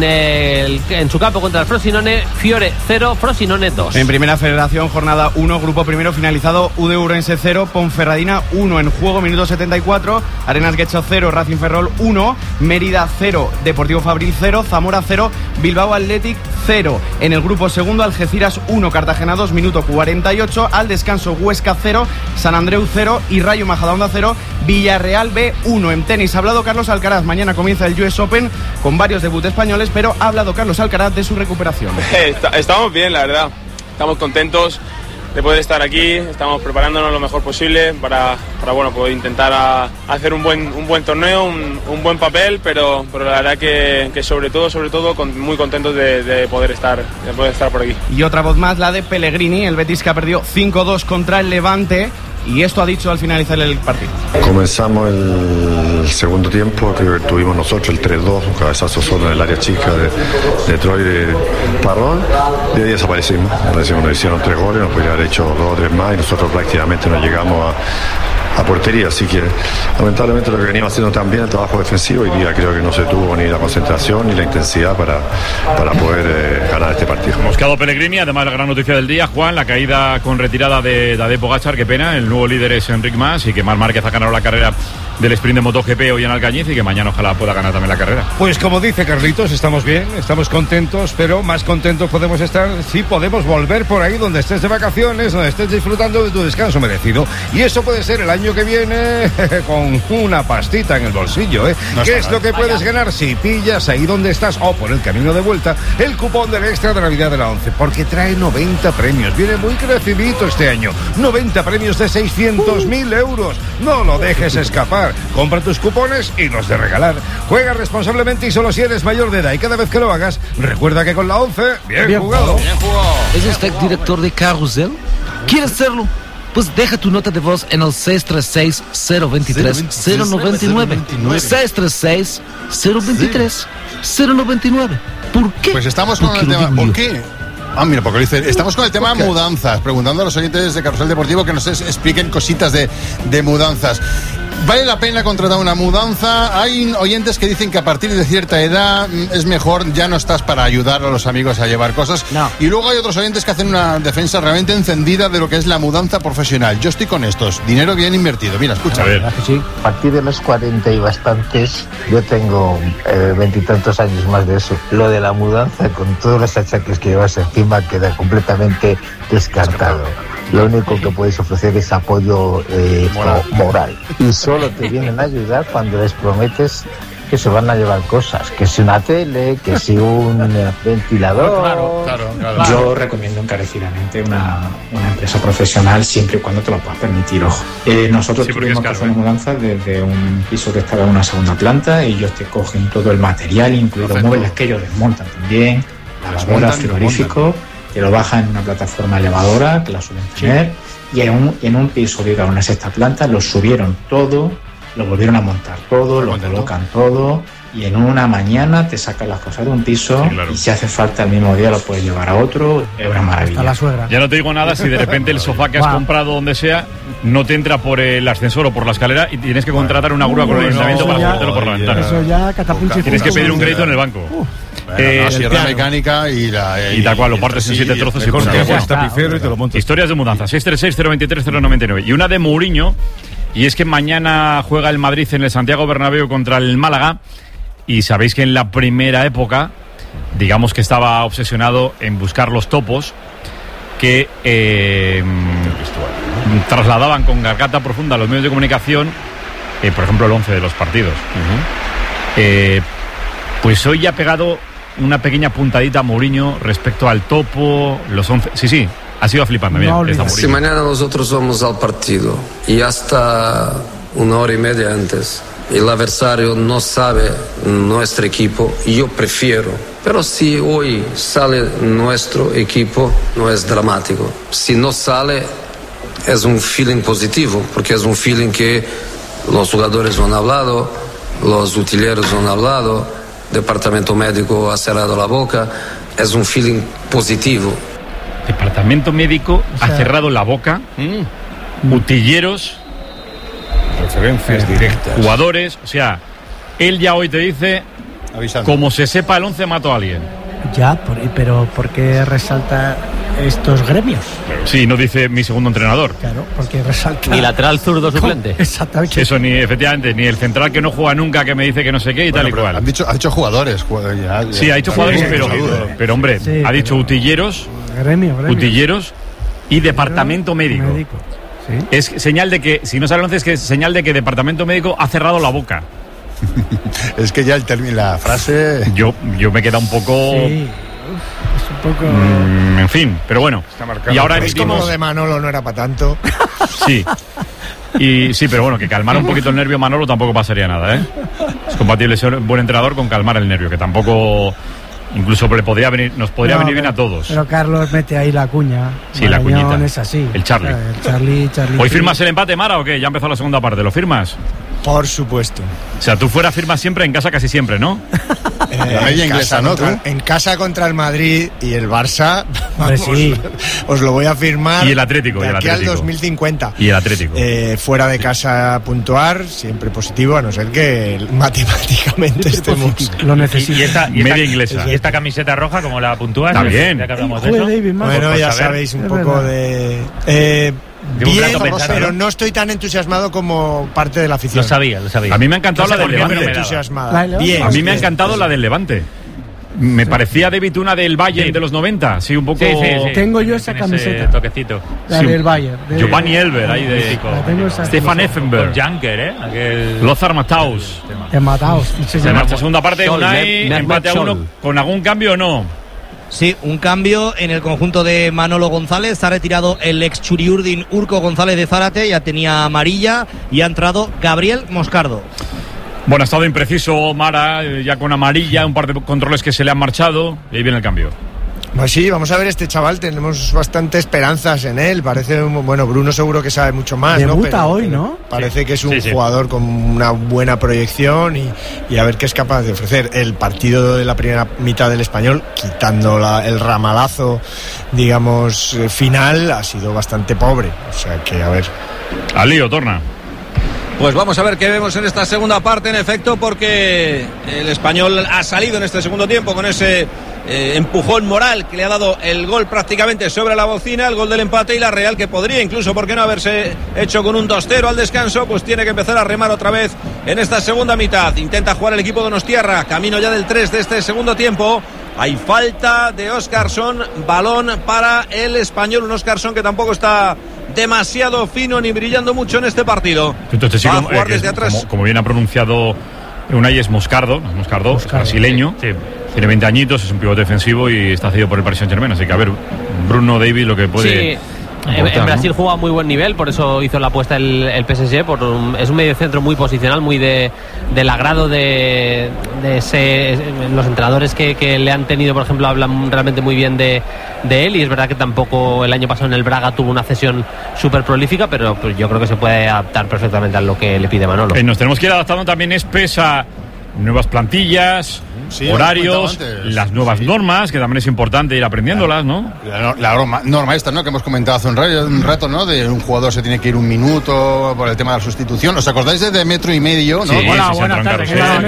[SPEAKER 20] en su campo contra el Frosinone. Fiore 0, Frosinone 2.
[SPEAKER 6] En Primera Federación, jornada 1, grupo primero finalizado, UD Ourense 0, Ponferradina 1 en juego, minuto 74. Arenas Guecho 0, Racing Ferrol 1, Mérida 0, Deportivo Fabril 0, Zamora 0, Bilbao Athletic 0. En el grupo segundo, Algeciras 1, Cartagena 2, minuto 48. Al descanso, Huesca 0, San Andreu 0 y Rayo Majadahonda 0, Villarreal B 1. En tenis ha hablado Carlos Alcaraz. Mañana comienza el US Open con varios debuts españoles, pero ha hablado Carlos Alcaraz de su recuperación.
[SPEAKER 8] Estamos bien, la verdad. Estamos contentos de poder estar aquí, estamos preparándonos lo mejor posible para bueno, poder intentar hacer un buen torneo, un buen papel, pero la verdad que sobre todo muy contentos de poder estar por aquí.
[SPEAKER 6] Y otra voz más, la de Pellegrini, el Betis que ha perdido 5-2 contra el Levante. Y esto ha dicho al finalizar el partido.
[SPEAKER 9] Comenzamos el segundo tiempo, creo que tuvimos nosotros el 3-2, un cabezazo solo en el área chica de Troy de Parrón, y ahí desaparecimos, nos hicieron 3 goles, nos podrían haber hecho 2 o 3 más y nosotros prácticamente no llegamos a portería, así que lamentablemente lo que venimos haciendo también el trabajo defensivo, hoy día creo que no se tuvo ni la concentración ni la intensidad para poder ganar este partido.
[SPEAKER 1] Moscado Pellegrini, además la gran noticia del día, Juan, la caída con retirada de Tadej Pogačar, qué pena, el nuevo líder es Enric Mas y que Marc Márquez ha ganado la carrera del sprint de MotoGP hoy en Alcañiz y que mañana ojalá pueda ganar también la carrera.
[SPEAKER 4] Pues como dice Carlitos, estamos bien, estamos contentos, pero más contentos podemos estar si podemos volver por ahí donde estés de vacaciones, donde estés disfrutando de tu descanso merecido. Y eso puede ser el año que viene con una pastita en el bolsillo, ¿eh? No, ¿qué es lo que puedes ganar si pillas ahí donde estás o por el camino de vuelta el cupón del extra de Navidad de la 11? Porque trae 90 premios, viene muy crecidito este año, 90 premios de 600.000 euros. No lo dejes escapar. Compra tus cupones y los de regalar. Juega responsablemente y solo si eres mayor de edad. Y cada vez que lo hagas, recuerda que con la 11, bien jugado.
[SPEAKER 10] Bien jugado. ¿Es usted director de Carrusel? ¿Quiere hacerlo? Pues deja tu nota de voz en el 636-023-099. 636-023-099. ¿Por qué?
[SPEAKER 11] Pues estamos con el tema. ¿Por qué? Mira, porque dice, estamos con el tema mudanzas, preguntando a los oyentes de Carrusel Deportivo que nos expliquen cositas de mudanzas. ¿Vale la pena contratar una mudanza? Hay oyentes que dicen que a partir de cierta edad es mejor, ya no estás para ayudar a los amigos a llevar cosas.
[SPEAKER 21] No.
[SPEAKER 11] Y luego hay otros oyentes que hacen una defensa realmente encendida de lo que es la mudanza profesional. Yo estoy con estos. Dinero bien invertido. Mira, escucha.
[SPEAKER 2] A partir de los 40 y bastantes, yo tengo 20 y tantos años más de eso. Lo de la mudanza, con todos los achaques que llevas encima, queda completamente descartado. Lo único que puedes ofrecer es apoyo moral. Y solo te vienen a ayudar cuando les prometes que se van a llevar cosas, que si una tele, que si un ventilador.
[SPEAKER 3] Claro. Yo recomiendo encarecidamente una empresa profesional siempre y cuando te lo puedas permitir, ojo. Nosotros tuvimos que hacer una mudanza desde un piso que estaba en una segunda planta. Ellos te cogen todo el material, incluidos muebles que ellos desmontan también, lavadoras, frigorífico, te lo bajan en una plataforma elevadora que la suelen tener, y en un piso que era una sexta planta lo subieron todo, lo volvieron a montar todo, lo colocan todo, y en una mañana te sacan las cosas de un piso, y si hace falta el mismo día lo puedes llevar a otro. Es una maravilla.
[SPEAKER 21] A la suegra.
[SPEAKER 1] Ya no te digo nada si de repente el sofá que has comprado donde sea no te entra por el ascensor o por la escalera y tienes que contratar una grúa con el ayuntamiento para ponértelo por la ventana.
[SPEAKER 21] Eso ya catapulta.
[SPEAKER 1] Tienes que pedir un crédito en el banco.
[SPEAKER 11] La sierra mecánica y tal
[SPEAKER 1] cual, lo partes en 7 trozos y pones
[SPEAKER 4] tapicero y te lo montas.
[SPEAKER 1] Historias de mudanza, 636-023-099. Y una de Mourinho, y es que mañana juega el Madrid en el Santiago Bernabéu contra el Málaga, y sabéis que en la primera época, digamos que estaba obsesionado en buscar los topos que trasladaban con garganta profunda a los medios de comunicación, por ejemplo el 11 de los partidos. Pues hoy ya ha pegado una pequeña puntadita a Mourinho respecto al topo, los 11. Sí, ha sido flipando. Mira,
[SPEAKER 7] si mañana nosotros vamos al partido y hasta una hora y media antes el adversario no sabe nuestro equipo, yo prefiero. Pero si hoy sale nuestro equipo, no es dramático. Si no sale, es un feeling positivo, porque es un feeling que los jugadores han hablado, los utileros han hablado, departamento médico ha cerrado la boca, es un feeling positivo.
[SPEAKER 1] Departamento médico ha cerrado la boca, utilleros,
[SPEAKER 4] referencias directas,
[SPEAKER 1] jugadores, o sea, él ya hoy te dice, como se sepa el 11 mato a alguien.
[SPEAKER 21] Ya, pero ¿por qué resalta estos gremios?
[SPEAKER 1] Sí, no dice mi segundo entrenador.
[SPEAKER 21] Claro, porque resalta...
[SPEAKER 20] Ni lateral zurdo suplente.
[SPEAKER 21] Exactamente.
[SPEAKER 1] Eso, efectivamente, ni el central que no juega nunca, que me dice que no sé qué y tal y cual.
[SPEAKER 11] Ha dicho jugadores.
[SPEAKER 1] Sí, ha dicho jugadores, pero hombre, ha dicho utilleros,
[SPEAKER 21] gremio.
[SPEAKER 1] Utilleros y departamento médico.
[SPEAKER 21] Sí.
[SPEAKER 1] Es señal de que, si no sale el 11, es que es señal de que departamento médico ha cerrado la boca.
[SPEAKER 11] Es que ya la frase...
[SPEAKER 1] Yo me queda un poco...
[SPEAKER 21] Sí. Es un poco...
[SPEAKER 1] en fin, pero bueno. Y ahora
[SPEAKER 12] es como lo de Manolo, no era para tanto.
[SPEAKER 1] Sí. Y sí, pero bueno, que calmar un poquito el nervio Manolo tampoco pasaría nada, ¿eh? Es compatible ser un buen entrenador con calmar el nervio, que tampoco... Incluso nos podría venir bien a todos.
[SPEAKER 21] Pero Carlos mete ahí la cuña.
[SPEAKER 1] Sí, la cuñita.
[SPEAKER 21] Es así.
[SPEAKER 1] El Charlie.
[SPEAKER 21] El Charlie.
[SPEAKER 1] ¿Hoy firmas el empate, Mara, o qué? Ya empezó la segunda parte. ¿Lo firmas?
[SPEAKER 12] Por supuesto.
[SPEAKER 1] O sea, tú fuera firmas siempre, en casa casi siempre, ¿no?
[SPEAKER 12] En casa contra el Madrid y el Barça,
[SPEAKER 21] vamos, sí.
[SPEAKER 12] Os lo voy a firmar.
[SPEAKER 1] Y el Atlético.
[SPEAKER 12] De aquí al 2050.
[SPEAKER 1] Y el Atlético.
[SPEAKER 12] Fuera de casa puntuar, siempre positivo, a no ser que matemáticamente estemos...
[SPEAKER 21] Lo necesito.
[SPEAKER 1] Media inglesa.
[SPEAKER 13] ¿Y esta camiseta roja, como la puntúas?
[SPEAKER 1] También.
[SPEAKER 13] Ya que hablamos de eso.
[SPEAKER 12] Bueno, ya sabéis un poco de... bien, pero no estoy tan entusiasmado como parte de la afición.
[SPEAKER 20] Lo sabía.
[SPEAKER 1] A mí me ha encantado la del Levante.
[SPEAKER 12] Bien.
[SPEAKER 1] A mí me ha encantado la del Levante. Me parecía David una del Bayern de los 90, sí, un poco...
[SPEAKER 21] Sí. Tengo yo esa camiseta.
[SPEAKER 13] Toquecito.
[SPEAKER 21] La del Bayern.
[SPEAKER 1] Giovanni Elber, ahí de... Stefan Effenberg.
[SPEAKER 13] Junker,
[SPEAKER 1] Lothar Matthaus.
[SPEAKER 21] Se
[SPEAKER 1] marcha segunda parte, Unai, empate a 1, ¿con algún cambio o no?
[SPEAKER 17] Sí, un cambio en el conjunto de Manolo González. Se ha retirado el ex Churiurdin Urco González de Zárate, ya tenía amarilla, y ha entrado Gabriel Moscardo.
[SPEAKER 1] Bueno, ha estado impreciso Mara, ya con amarilla, un par de controles que se le han marchado, y ahí viene el cambio.
[SPEAKER 12] Pues sí, vamos a ver este chaval, tenemos bastante esperanzas en él, parece, bueno, Bruno seguro que sabe mucho más,
[SPEAKER 21] debuta
[SPEAKER 12] ¿no?
[SPEAKER 21] Hoy, ¿no?
[SPEAKER 12] Parece que es un jugador con una buena proyección y a ver qué es capaz de ofrecer. El partido de la primera mitad del Español, quitando el ramalazo, digamos, final, ha sido bastante pobre, o sea que a ver.
[SPEAKER 1] Al lío, torna.
[SPEAKER 5] Pues vamos a ver qué vemos en esta segunda parte, en efecto, porque el Español ha salido en este segundo tiempo con ese empujón moral que le ha dado el gol prácticamente sobre la bocina, el gol del empate, y la Real, que podría incluso, ¿por qué no haberse hecho con un 2-0 al descanso? Pues tiene que empezar a remar otra vez en esta segunda mitad. Intenta jugar el equipo de Donostiarra, camino ya del 3 de este segundo tiempo. Hay falta de Óscarson, balón para el Español, un Óscarson que tampoco está demasiado fino ni brillando mucho en este partido.
[SPEAKER 1] Entonces, sí,
[SPEAKER 5] va a jugar desde atrás.
[SPEAKER 1] Como bien ha pronunciado Unai, es Moscardo, brasileño. Sí. Tiene 20 añitos, es un pivote defensivo y está cedido por el Paris Saint-Germain. Así que a ver, Bruno Davies lo que puede...
[SPEAKER 20] Sí. En Brasil juega a muy buen nivel, por eso hizo la apuesta el PSG. Es un mediocentro muy posicional, muy del agrado de los entrenadores que le han tenido, por ejemplo, hablan realmente muy bien de él. Y es verdad que tampoco el año pasado en el Braga tuvo una cesión súper prolífica, pero pues yo creo que se puede adaptar perfectamente a lo que le pide Manolo.
[SPEAKER 1] Nos tenemos que ir adaptando también, pesa nuevas plantillas, horarios, las nuevas normas, que también es importante ir aprendiéndolas, ¿no?
[SPEAKER 11] La norma esta, ¿no? Que hemos comentado hace un rato, ¿no? De un jugador se tiene que ir un minuto por el tema de la sustitución. ¿Os acordáis de metro y medio, no?
[SPEAKER 21] Sí, buenas tardes.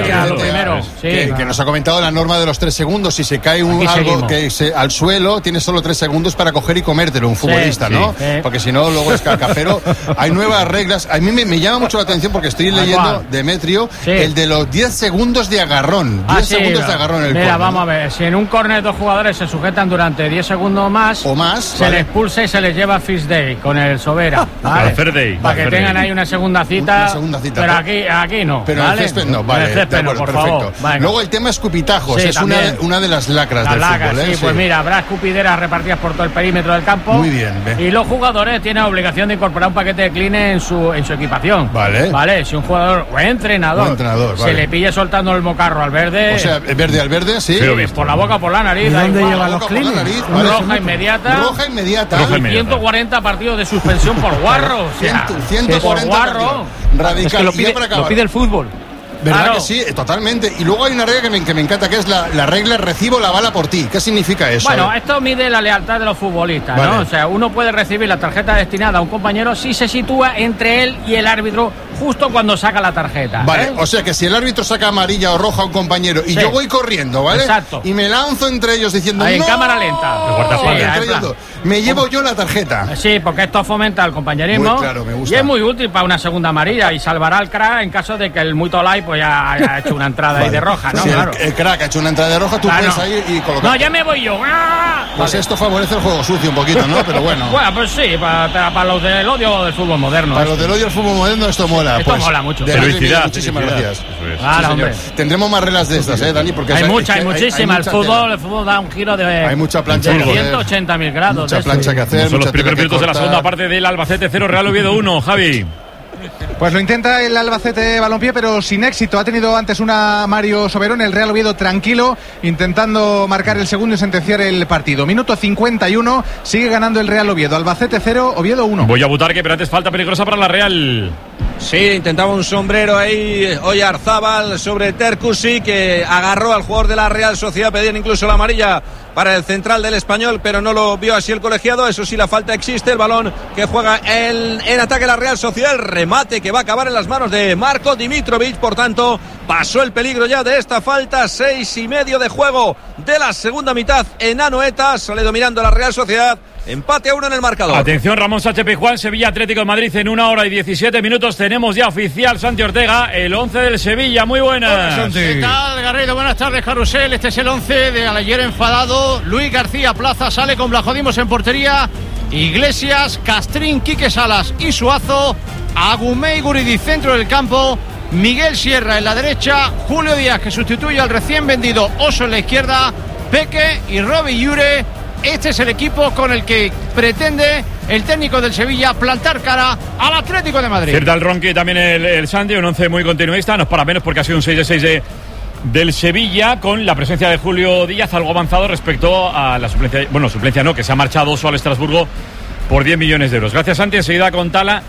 [SPEAKER 11] Que nos ha comentado la norma de los 3 segundos. Si se cae algo al suelo, tienes solo 3 segundos para coger y comértelo, un futbolista, ¿no? Porque si no, luego es caca. Pero hay nuevas reglas. A mí me llama mucho la atención porque estoy leyendo Demetrio, el de los 10 segundos de agarrón. 10 segundos de agarrón en el
[SPEAKER 21] córner. Vamos a ver, si en un córner 2 jugadores se sujetan durante 10 segundos o más, se les expulsa y se les lleva Fist Day con el Sobera, ¿vale? Para que tengan ahí una segunda cita. Pero aquí no.
[SPEAKER 11] Pero en el césped no, vale.
[SPEAKER 21] En el césped no, por favor.
[SPEAKER 11] Luego el tema escupitajos, es una de las lacras del fútbol.
[SPEAKER 21] Sí, pues mira, habrá escupideras repartidas por todo el perímetro del campo.
[SPEAKER 11] Muy bien.
[SPEAKER 21] Y los jugadores tienen obligación de incorporar un paquete de clean en su equipación. Vale. Si un jugador o entrenador se le pilla soltando el mocarro al verde.
[SPEAKER 11] O sea, el verde al verde, sí.
[SPEAKER 21] Por la boca, por la nariz.
[SPEAKER 12] ¿Dónde llevan los cleans?
[SPEAKER 21] Roja inmediata. 140 partidos de suspensión por guarro.
[SPEAKER 11] 140 partidos. Radical.
[SPEAKER 21] Es que lo pide el fútbol.
[SPEAKER 11] ¿Verdad que sí? Totalmente. Y luego hay una regla que me encanta, que es la regla recibo la bala por ti. ¿Qué significa eso?
[SPEAKER 21] Bueno, esto mide la lealtad de los futbolistas, ¿no? O sea, uno puede recibir la tarjeta destinada a un compañero si se sitúa entre él y el árbitro justo cuando saca la tarjeta.
[SPEAKER 11] Vale, o sea que si el árbitro saca amarilla o roja a un compañero y yo voy corriendo, ¿vale?
[SPEAKER 21] Exacto.
[SPEAKER 11] Y me lanzo entre ellos diciendo
[SPEAKER 21] ahí, en cámara lenta.
[SPEAKER 11] Me llevo yo la tarjeta.
[SPEAKER 21] Sí, porque esto fomenta el compañerismo.
[SPEAKER 11] Claro, me gusta.
[SPEAKER 21] Y es muy útil para una segunda amarilla y salvará al crack en caso de que el muy tolai pues ya haya hecho una entrada ahí de roja, ¿no?
[SPEAKER 11] Si el crack ha hecho una entrada de roja, tú puedes ir y colocar.
[SPEAKER 21] No, ya me voy yo.
[SPEAKER 11] Pues esto favorece el juego sucio un poquito, ¿no? Pero bueno.
[SPEAKER 21] Bueno, pues sí, para los del odio del fútbol moderno.
[SPEAKER 11] Para los del odio del fútbol moderno esto mola.
[SPEAKER 21] Esto mola mucho.
[SPEAKER 11] Felicidad. Muchísimas gracias.
[SPEAKER 21] Claro, hombre.
[SPEAKER 11] Tendremos más reglas de estas, Dani, porque
[SPEAKER 21] hay muchísimas. El fútbol da un giro de
[SPEAKER 11] hay mucha plancha
[SPEAKER 21] de 180.000 grados.
[SPEAKER 11] Mucha plancha que hacer.
[SPEAKER 1] Son los primeros minutos de la segunda parte del Albacete 0, Real Oviedo 1, Javi.
[SPEAKER 15] Pues lo intenta el Albacete Balompié, pero sin éxito. Ha tenido antes una Mario Soberón, el Real Oviedo tranquilo, intentando marcar el segundo y sentenciar el partido. Minuto 51, sigue ganando el Real Oviedo. Albacete 0, Oviedo 1.
[SPEAKER 1] Voy a Butarque, pero antes falta peligrosa para la Real.
[SPEAKER 5] Sí, intentaba un sombrero ahí Oyarzábal sobre Tercusi, que agarró al jugador de la Real Sociedad, pedían incluso la amarilla para el central del Español, pero no lo vio así el colegiado. Eso sí, la falta existe. El balón que juega en ataque la Real Sociedad, el remate que va a acabar en las manos de Marko Dimitrovic. Por tanto, pasó el peligro ya de esta falta. 6:30 de juego de la segunda mitad en Anoeta. Sale dominando la Real Sociedad. Empate a 1 en el marcador.
[SPEAKER 1] Atención, Ramón Sánchez Pizjuán, Sevilla Atlético de Madrid en 1 hora y 17 minutos. Tenemos ya oficial Santi Ortega, el 11 del Sevilla. Muy buenas.
[SPEAKER 21] ¿Qué tal, Garrido? Buenas tardes, Carrusel. Este es el 11 de ayer enfadado. Luis García Plaza sale con Blajodimos en portería. Iglesias, Castrín, Quique Salas y Suazo. Agumé y Guridi centro del campo. Miguel Sierra en la derecha. Julio Díaz, que sustituye al recién vendido Oso en la izquierda. Peque y Robbie Llure. Este es el equipo con el que pretende el técnico del Sevilla plantar cara al Atlético de Madrid.
[SPEAKER 1] Cierta el Ronqui, también el Santi, un 11 muy continuista, no es para menos porque ha sido un 6-6 del Sevilla, con la presencia de Julio Díaz, algo avanzado respecto a la suplencia, bueno, suplencia no, que se ha marchado Oso al Estrasburgo por 10 millones de euros. Gracias, Santi, enseguida con Tala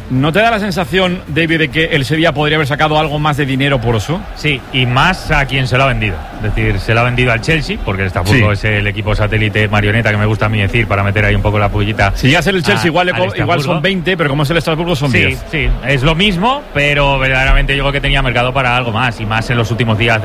[SPEAKER 1] ¿No te da la sensación, David, de que el Sevilla podría haber sacado algo más de dinero por Oso?
[SPEAKER 13] Sí, y más a quien se lo ha vendido. Es decir, se lo ha vendido al Chelsea, porque el Estrasburgo es el equipo satélite marioneta que me gusta a mí decir, para meter ahí un poco la pullita.
[SPEAKER 1] Si ya es el Chelsea, igual son 20, pero como es el Estrasburgo son 10.
[SPEAKER 13] Sí, es lo mismo, pero verdaderamente yo creo que tenía mercado para algo más, y más en los últimos días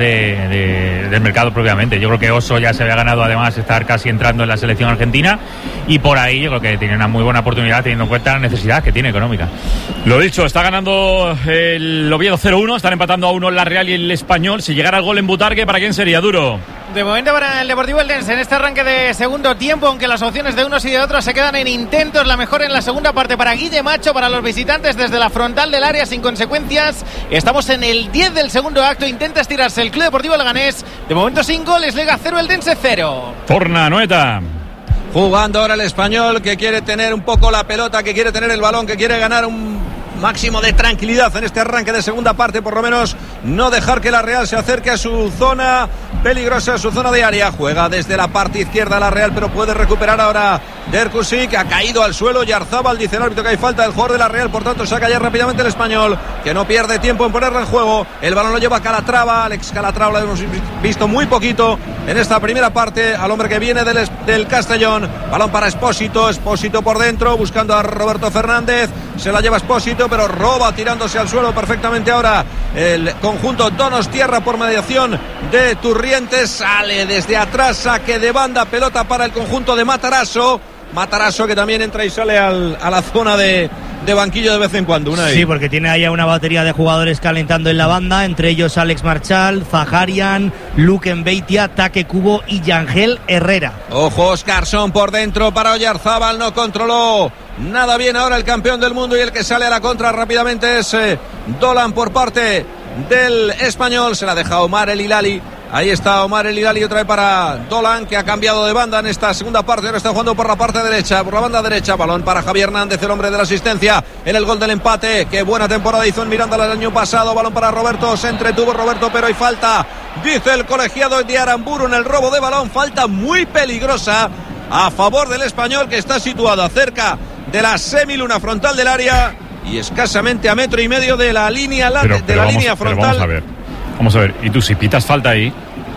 [SPEAKER 13] del mercado propiamente. Yo creo que Oso ya se había ganado además estar casi entrando en la selección argentina, y por ahí yo creo que tiene una muy buena oportunidad teniendo en cuenta la necesidad que tiene económica.
[SPEAKER 1] Lo dicho, está ganando el Oviedo 0-1, están empatando a 1 la Real y el Español. Si llegara el gol en Butarque, ¿para quién sería, Duro?
[SPEAKER 16] De momento para el Deportivo Eldense en este arranque de segundo tiempo, aunque las opciones de unos y de otros se quedan en intentos. La mejor en la segunda parte para Guille Macho, para los visitantes desde la frontal del área sin consecuencias. Estamos en el 10 del segundo acto, intenta estirarse el Club Deportivo Leganés. De momento sin goles, Lega 0, Eldense 0.
[SPEAKER 1] Torna, Noeta.
[SPEAKER 5] Jugando ahora el Español, que quiere tener un poco la pelota, que quiere tener el balón, que quiere ganar un máximo de tranquilidad en este arranque de segunda parte, por lo menos no dejar que la Real se acerque a su zona peligrosa, a su zona de área. Juega desde la parte izquierda la Real, pero puede recuperar ahora Derkussi, que ha caído al suelo. Yarzábal dice el árbitro que hay falta del jugador de la Real, por tanto saca ya rápidamente el Español, que no pierde tiempo en ponerla en juego. El balón lo lleva Calatrava, Alex Calatrava, lo hemos visto muy poquito en esta primera parte, al hombre que viene del Castellón. Balón para Espósito por dentro, buscando a Roberto Fernández, se la lleva Espósito, pero roba tirándose al suelo perfectamente ahora el conjunto Donostiarra por mediación de Turrientes. Sale desde atrás, saque de banda, pelota para el conjunto de Matarazzo, que también entra y sale a la zona de banquillo de vez en cuando.
[SPEAKER 17] Sí, porque tiene ahí una batería de jugadores calentando en la banda, entre ellos Alex Marchal, Zaharian, Luke Mbeitia, Take Kubo y Yangel Herrera.
[SPEAKER 5] Ojo, Oscarson por dentro para Oyarzábal, no controló nada bien ahora el campeón del mundo, y el que sale a la contra rápidamente es Dolan por parte del Español. Se la deja Omar El Hilali. Ahí está Omar El Hilali otra vez para Dolan, que ha cambiado de banda en esta segunda parte. Ahora está jugando por la parte derecha, por la banda derecha. Balón para Javier Hernández, el hombre de la asistencia en el gol del empate. Qué buena temporada hizo en Miranda el año pasado. Balón para Roberto, se entretuvo Roberto, pero hay falta, dice el colegiado de Aramburu, en el robo de balón. Falta muy peligrosa a favor del Español, que está situado cerca de la semiluna frontal del área y escasamente a 1,5 metros de la línea línea frontal.
[SPEAKER 1] Vamos a ver, y tú si pitas falta ahí,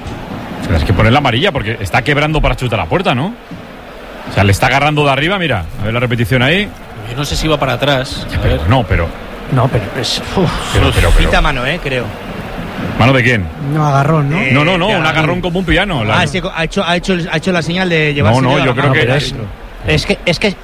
[SPEAKER 1] tienes que poner la amarilla, porque está quebrando para chutar la puerta, ¿no? O sea, le está agarrando de arriba, mira, a ver la repetición ahí.
[SPEAKER 14] Yo no sé si iba para atrás.
[SPEAKER 1] Pero
[SPEAKER 17] Pita mano, creo.
[SPEAKER 1] ¿Mano de quién?
[SPEAKER 21] No, agarrón, ¿no?
[SPEAKER 1] No, un agarrón como un piano.
[SPEAKER 17] Sí, ha hecho la señal de llevarse.
[SPEAKER 1] No, yo creo que
[SPEAKER 14] es que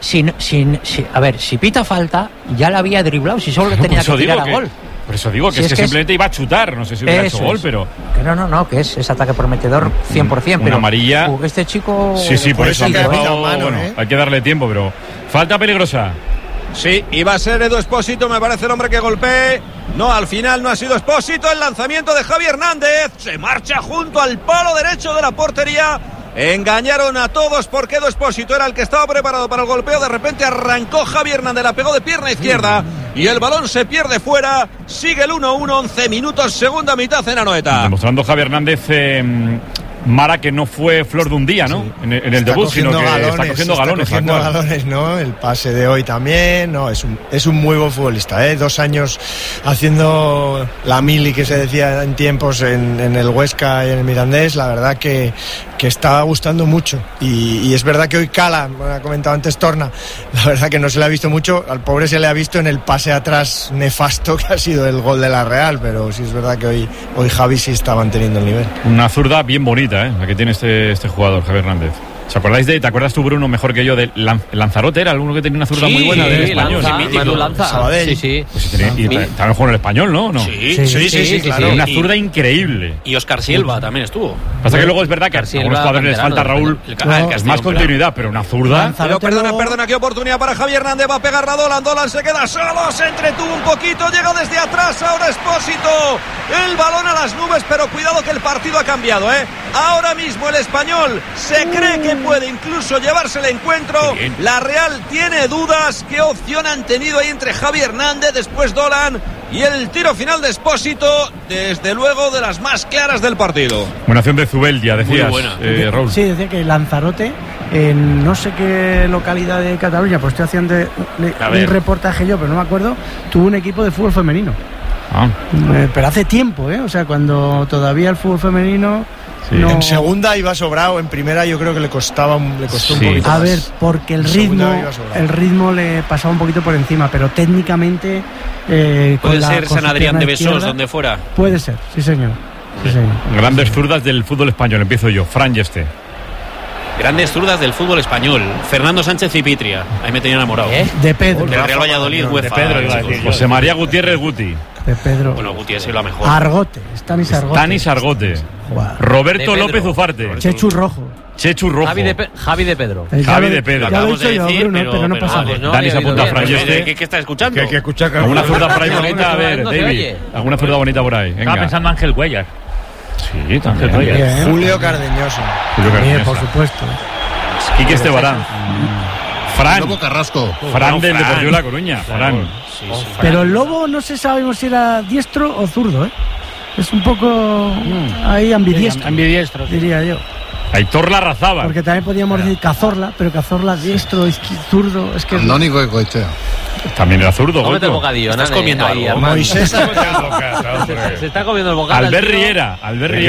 [SPEAKER 14] a ver, si pita falta, ya la había driblado, si solo tenía que tirar a gol.
[SPEAKER 1] Por eso digo que es que simplemente iba a chutar, no sé si hubiera hecho gol, pero...
[SPEAKER 14] Que no, que es ataque prometedor 100%,
[SPEAKER 1] pero amarilla...
[SPEAKER 14] Este chico...
[SPEAKER 1] Sí, por eso hay que darle tiempo, pero... Falta peligrosa.
[SPEAKER 5] Sí, iba a ser Edu Espósito, me parece el hombre que golpee. No, al final no ha sido Espósito. El lanzamiento de Javi Hernández, se marcha junto al palo derecho de la portería. Engañaron a todos porque Edu Espósito era el que estaba preparado para el golpeo. De repente arrancó Javi Hernández, la pegó de pierna izquierda y el balón se pierde fuera. Sigue el 1-1, 11 minutos, segunda mitad en Anoeta.
[SPEAKER 1] Demostrando Javi Hernández, Mara, que no fue flor de un día, ¿no? En el debut, sino que está cogiendo galones.
[SPEAKER 12] ¿no? El pase de hoy también, no, es un muy buen futbolista, 2 años haciendo la mili que se decía en tiempos en el Huesca y en el Mirandés. La verdad que está gustando mucho, y es verdad que hoy cala, me ha comentado antes Torna, la verdad que no se le ha visto mucho, al pobre se le ha visto en el pase atrás nefasto que ha sido el gol de la Real, pero sí es verdad que hoy Javi sí está manteniendo el nivel.
[SPEAKER 1] Una zurda bien bonita, la que tiene este jugador, Javi Hernández. ¿Os acordáis te acuerdas tú, Bruno, mejor que yo, de Lanzarote? Era alguno que tenía una zurda muy buena del Español.
[SPEAKER 14] Lanza. Sí.
[SPEAKER 1] Pues y también jugó en el Español, ¿no?
[SPEAKER 14] Sí,
[SPEAKER 1] claro. Una zurda increíble.
[SPEAKER 14] Y Óscar Silva también estuvo.
[SPEAKER 1] Pasa que luego es verdad que a algunos jugadores les falta, Raúl, es más continuidad, pero una zurda...
[SPEAKER 5] Pero perdona, qué oportunidad para Javi Hernández, va a pegar a Dolan se queda solo, se entretuvo un poquito, llega desde atrás, ahora Espósito, el balón a las nubes, pero cuidado que el partido ha cambiado, Ahora mismo el Español se cree que puede incluso llevarse el encuentro. La Real tiene dudas. ¿Qué opción han tenido ahí entre Javi Hernández, después Dolan y el tiro final de Espósito? Desde luego de las más claras del partido.
[SPEAKER 1] Buena acción de Zubeldia, decías, Raúl.
[SPEAKER 21] Sí, decía que Lanzarote en no sé qué localidad de Cataluña, pues estoy haciendo un reportaje yo, pero no me acuerdo, tuvo un equipo de fútbol femenino. Pero hace tiempo, o sea, cuando todavía el fútbol femenino...
[SPEAKER 12] Sí. No... En segunda iba sobrado, en primera yo creo que le costó un poquito más.
[SPEAKER 21] A ver, porque el ritmo le pasaba un poquito por encima, pero técnicamente...
[SPEAKER 18] ¿Puede ser San Adrián de Besós, donde fuera?
[SPEAKER 21] Puede ser, sí señor.
[SPEAKER 1] Grandes zurdas del fútbol español, empiezo yo. Fran Yeste.
[SPEAKER 18] Grandes zurdas del fútbol español. Fernando Sánchez y Pitria. Ahí me tenía enamorado.
[SPEAKER 21] De Pedro.
[SPEAKER 18] Del Real Valladolid, UEFA.
[SPEAKER 1] De Pedro, José María Gutiérrez Guti.
[SPEAKER 21] De Pedro.
[SPEAKER 18] Bueno, Guti ha sido la mejor.
[SPEAKER 21] Argote. Stanis
[SPEAKER 1] Argote. Roberto López Ufarte.
[SPEAKER 21] Chechu Rojo.
[SPEAKER 20] Javi de Pedro.
[SPEAKER 1] Javi de Pedro.
[SPEAKER 21] Acabamos de decir, Bruno, pero no pasa nada.
[SPEAKER 1] Dani se apunta a Fran Yeste.
[SPEAKER 18] ¿Qué está escuchando?
[SPEAKER 4] Que escucha
[SPEAKER 1] alguna zurda por ahí bonita, a ver, David. Alguna zurda bonita por ahí.
[SPEAKER 13] Estaba pensando Ángel Cuellar.
[SPEAKER 1] Sí, también.
[SPEAKER 12] Julio Cardeñoso.
[SPEAKER 21] Por supuesto.
[SPEAKER 1] Quique Estebarán. Fran.
[SPEAKER 11] Lobo Carrasco.
[SPEAKER 1] Fran del Deportivo de La Coruña. Fran.
[SPEAKER 21] Pero el Lobo no se sabe si era diestro o zurdo, Es un poco ahí ambidiestro, diría yo.
[SPEAKER 1] Aitor Larrazábal.
[SPEAKER 21] Porque también podíamos decir Cazorla, pero Cazorla diestro, zurdo, es que...
[SPEAKER 11] Andónico Goicoechea.
[SPEAKER 1] También era zurdo,
[SPEAKER 20] Cómete el bocadillo,
[SPEAKER 18] estás comiendo algo.
[SPEAKER 12] Moisés.
[SPEAKER 20] Se está comiendo el bocadillo.
[SPEAKER 1] Albert Riera.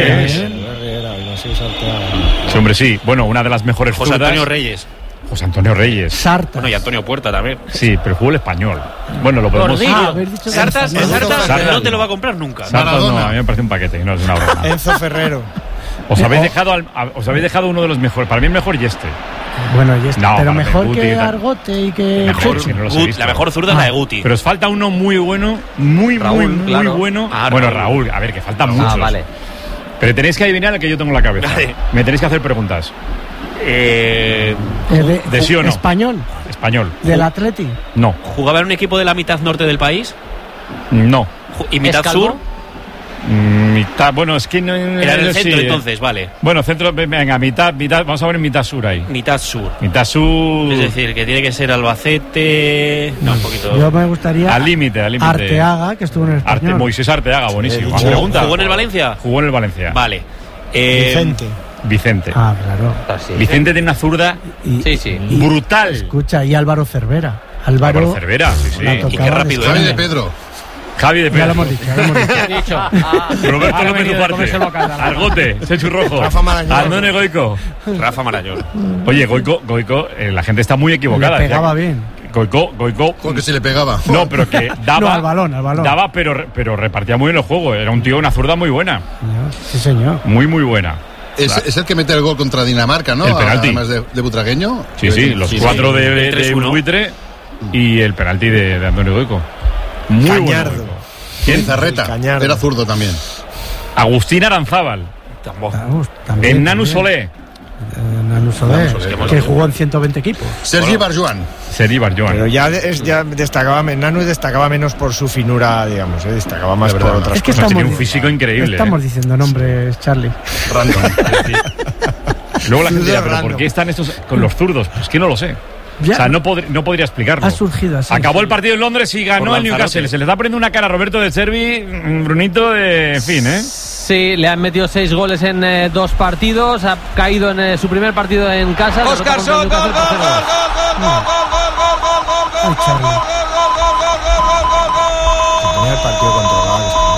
[SPEAKER 1] Sí, hombre, sí. Bueno, una de las mejores
[SPEAKER 18] José Antonio Reyes.
[SPEAKER 1] José Antonio Reyes.
[SPEAKER 21] Sartas.
[SPEAKER 18] Bueno, y Antonio Puerta también.
[SPEAKER 1] Sí, pero fútbol español. Bueno, lo podemos...
[SPEAKER 18] Sartas no te lo va a comprar nunca.
[SPEAKER 1] Sartas no, a mí me parece un paquete, no es una broma.
[SPEAKER 12] Enzo Ferrero.
[SPEAKER 1] Os habéis dejado uno de los mejores. Para mí el mejor Yeste.
[SPEAKER 21] Bueno, Yeste, no, pero mejor que Argote y que
[SPEAKER 18] la mejor zurda es la de Guti.
[SPEAKER 1] Pero os falta uno muy bueno, muy bueno. Bueno, Raúl, a ver, que faltan muchos.
[SPEAKER 20] Vale.
[SPEAKER 1] Pero tenéis que adivinar el que yo tengo en la cabeza. Me tenéis que hacer preguntas.
[SPEAKER 21] ¿De
[SPEAKER 1] sí o no?
[SPEAKER 21] Español. ¿Del Atleti?
[SPEAKER 1] No.
[SPEAKER 18] ¿Jugaba en un equipo de la mitad norte del país?
[SPEAKER 1] No.
[SPEAKER 18] ¿Y mitad sur?
[SPEAKER 1] Mitad, bueno, es que no
[SPEAKER 18] era en el centro, entonces, vale.
[SPEAKER 1] Bueno, centro, venga, mitad, vamos a ver mitad sur ahí.
[SPEAKER 18] Mitad sur.
[SPEAKER 1] Es
[SPEAKER 18] decir, que tiene que ser Albacete. No, un poquito.
[SPEAKER 21] Yo me gustaría.
[SPEAKER 1] Al límite.
[SPEAKER 21] Arteaga, que estuvo en el Español.
[SPEAKER 1] Moisés Arteaga, buenísimo.
[SPEAKER 18] ¿Jugó en el Valencia?
[SPEAKER 1] Jugó en el Valencia.
[SPEAKER 18] Vale.
[SPEAKER 1] Vicente.
[SPEAKER 21] Ah, claro.
[SPEAKER 1] Vicente tiene una zurda brutal.
[SPEAKER 21] Escucha, y Álvaro Cervera.
[SPEAKER 1] Álvaro Cervera, sí.
[SPEAKER 18] Y qué rápido.
[SPEAKER 11] Javi de Pedro.
[SPEAKER 21] Ya lo hemos dicho.
[SPEAKER 1] Roberto López Ufarte. Argote, Chechu Rojo.
[SPEAKER 12] Rafa Marañón.
[SPEAKER 1] Arnone Goico.
[SPEAKER 18] Rafa Marañón.
[SPEAKER 1] Oye, Goico, la gente está muy equivocada.
[SPEAKER 21] Le pegaba bien.
[SPEAKER 1] Goico.
[SPEAKER 11] Porque si le pegaba.
[SPEAKER 1] No, pero que daba.
[SPEAKER 21] No, al balón.
[SPEAKER 1] Daba, pero repartía muy bien el juego. Era un tío, una zurda muy buena.
[SPEAKER 21] Sí, señor.
[SPEAKER 1] Muy buena.
[SPEAKER 11] Es el que mete el gol contra Dinamarca, ¿no?
[SPEAKER 1] El penalti.
[SPEAKER 11] Además de Butragueño.
[SPEAKER 1] Sí, los cuatro de Buitre y el penalti de Antonio Goico. Muy
[SPEAKER 12] Cañardo.
[SPEAKER 1] bueno.
[SPEAKER 11] ¿Quién? Zarreta. Era zurdo también.
[SPEAKER 1] Agustín Aranzábal.
[SPEAKER 21] También.
[SPEAKER 1] Nanu Solé.
[SPEAKER 21] Que jugó en 120 equipos.
[SPEAKER 11] Sergi Barjuan.
[SPEAKER 12] Pero ya destacaba Nanu destacaba menos por su finura, digamos, destacaba más por otras
[SPEAKER 21] es que
[SPEAKER 12] cosas.
[SPEAKER 1] Tiene un físico increíble.
[SPEAKER 21] Estamos diciendo nombres, Charlie.
[SPEAKER 11] Random.
[SPEAKER 1] Luego la gente dirá, pero ¿por qué están estos con los zurdos? Pues que no lo sé.
[SPEAKER 21] Ya.
[SPEAKER 1] O sea, no podría explicarlo.
[SPEAKER 21] Ha surgido así.
[SPEAKER 1] Acabó el partido en Londres y ganó el Newcastle. Se le está poniendo una cara a Roberto de Servi, Brunito, en fin,
[SPEAKER 20] Sí, le han metido 6 goles en 2 partidos. Ha caído en su primer partido en casa.
[SPEAKER 5] Óscarson, gol.
[SPEAKER 12] Tenía el partido controlado.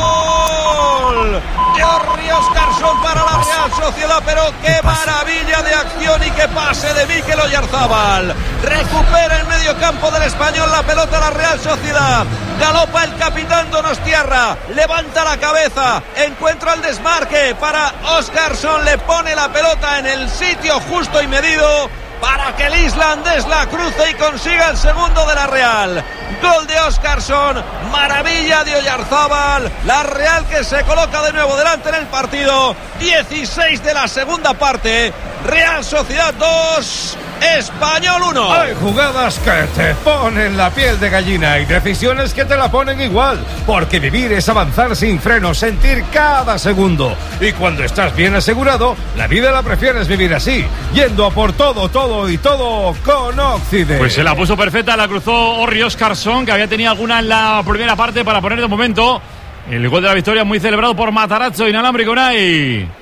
[SPEAKER 5] Óscarson para la Real Sociedad, pero qué maravilla de acción y qué pase de Mikel Oyarzábal. Recupera el medio campo del Español la pelota a la Real Sociedad. Galopa el capitán Donostiarra, levanta la cabeza, encuentra el desmarque para Óscarson, le pone la pelota en el sitio justo y medido para que el islandés la cruce y consiga el segundo de la Real. Gol de Óscarson, maravilla de Oyarzábal, la Real que se coloca de nuevo delante en el partido. 16 de la segunda parte, Real Sociedad 2, Español 1.
[SPEAKER 4] Hay jugadas que te ponen la piel de gallina y decisiones que te la ponen igual, porque vivir es avanzar sin frenos, sentir cada segundo. Y cuando estás bien asegurado, la vida la prefieres vivir así, yendo a por todo con Occident.
[SPEAKER 1] Pues se la puso perfecta, la cruzó Orri Óscarson, que había tenido alguna en la primera parte para poner de momento el gol de la victoria, muy celebrado por Matarazzo, inalámbrico Unai.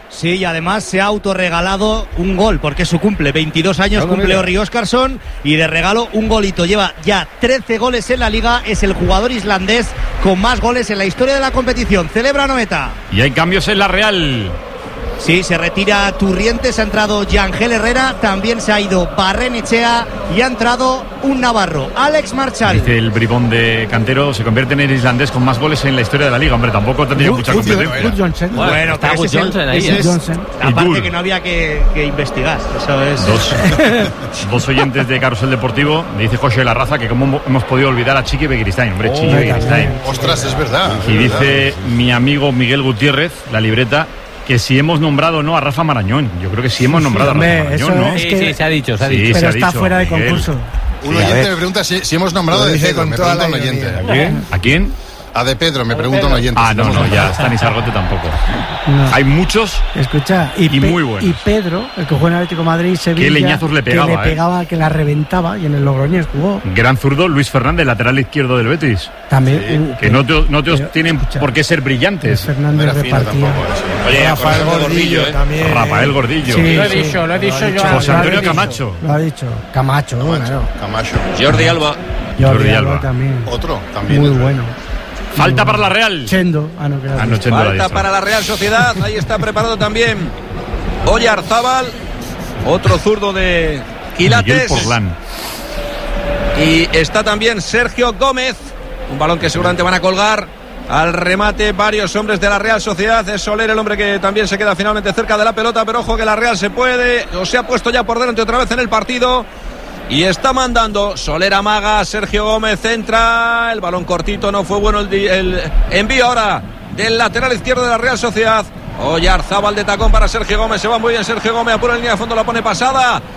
[SPEAKER 17] Sí, y además se ha autorregalado un gol, porque es su cumple, 22 años cumple Orri Óskarsson, y de regalo un golito. Lleva ya 13 goles en la Liga, es el jugador islandés con más goles en la historia de la competición. Celebra Noeta.
[SPEAKER 1] Y hay cambios en la Real.
[SPEAKER 17] Sí, se retira Turrientes, ha entrado Yangel Herrera, también se ha ido Barrenechea y ha entrado un navarro, Alex Marchal.
[SPEAKER 1] Dice el bribón de Cantero, se convierte en el islandés con más goles en la historia de la Liga. Hombre, tampoco tendría mucha competencia.
[SPEAKER 20] Bueno, está Good Johnson ahí.
[SPEAKER 17] Aparte que no había que investigar. Eso es.
[SPEAKER 1] Dos oyentes de Carrusel Deportivo, me dice José La Raza que cómo hemos podido olvidar a Chiqui Begiristain. Hombre, Chiqui Begiristain.
[SPEAKER 11] Ostras, es verdad.
[SPEAKER 1] Y dice mi amigo Miguel Gutiérrez, la libreta, que si hemos nombrado o no a Rafa Marañón. Yo creo que sí hemos nombrado a Rafa Marañón, ¿no?
[SPEAKER 20] Sí, se ha dicho.
[SPEAKER 21] Pero está fuera de concurso.
[SPEAKER 11] Un oyente me pregunta si hemos nombrado a De Pedro. Me pregunta un oyente.
[SPEAKER 1] ¿A quién?
[SPEAKER 11] A De Pedro, me pregunta un oyente.
[SPEAKER 1] No, ya Stanis Argote tampoco.
[SPEAKER 21] No.
[SPEAKER 1] Hay muchos.
[SPEAKER 21] Escucha,
[SPEAKER 1] y muy buenos.
[SPEAKER 21] Y Pedro, el que jugó en Atlético Madrid, Sevilla,
[SPEAKER 1] qué leñazos le pegaba,
[SPEAKER 21] que la reventaba, y en el Logroñés jugó.
[SPEAKER 1] Gran zurdo, Luis Fernández, lateral izquierdo del Betis.
[SPEAKER 21] También.
[SPEAKER 1] Que no todos tienen por qué ser brillantes.
[SPEAKER 21] Fernández repartía.
[SPEAKER 1] Oye,
[SPEAKER 21] Rafael Gordillo también.
[SPEAKER 1] Rafael Gordillo.
[SPEAKER 21] Sí,
[SPEAKER 16] lo he dicho yo.
[SPEAKER 1] José Antonio Camacho.
[SPEAKER 21] Lo ha dicho. Camacho.
[SPEAKER 5] Jordi Alba.
[SPEAKER 21] Jordi Alba también.
[SPEAKER 11] Otro, también.
[SPEAKER 21] Muy bueno.
[SPEAKER 1] Falta para la Real.
[SPEAKER 21] Chendo.
[SPEAKER 5] Falta para la Real Sociedad. Ahí está preparado también Oyarzábal, otro zurdo de Quilates.
[SPEAKER 1] Miguel Porlán.
[SPEAKER 5] Y está también Sergio Gómez. Un balón que seguramente van a colgar al remate varios hombres de la Real Sociedad. Es Soler el hombre que también se queda finalmente cerca de la pelota, pero ojo que la Real se ha puesto ya por delante otra vez en el partido. Y está mandando Soler, amaga, Sergio Gómez entra, el balón cortito, no fue bueno el envío ahora del lateral izquierdo de la Real Sociedad. Oyarzábal de tacón para Sergio Gómez, se va muy bien Sergio Gómez, apura en línea de fondo, la pone pasada.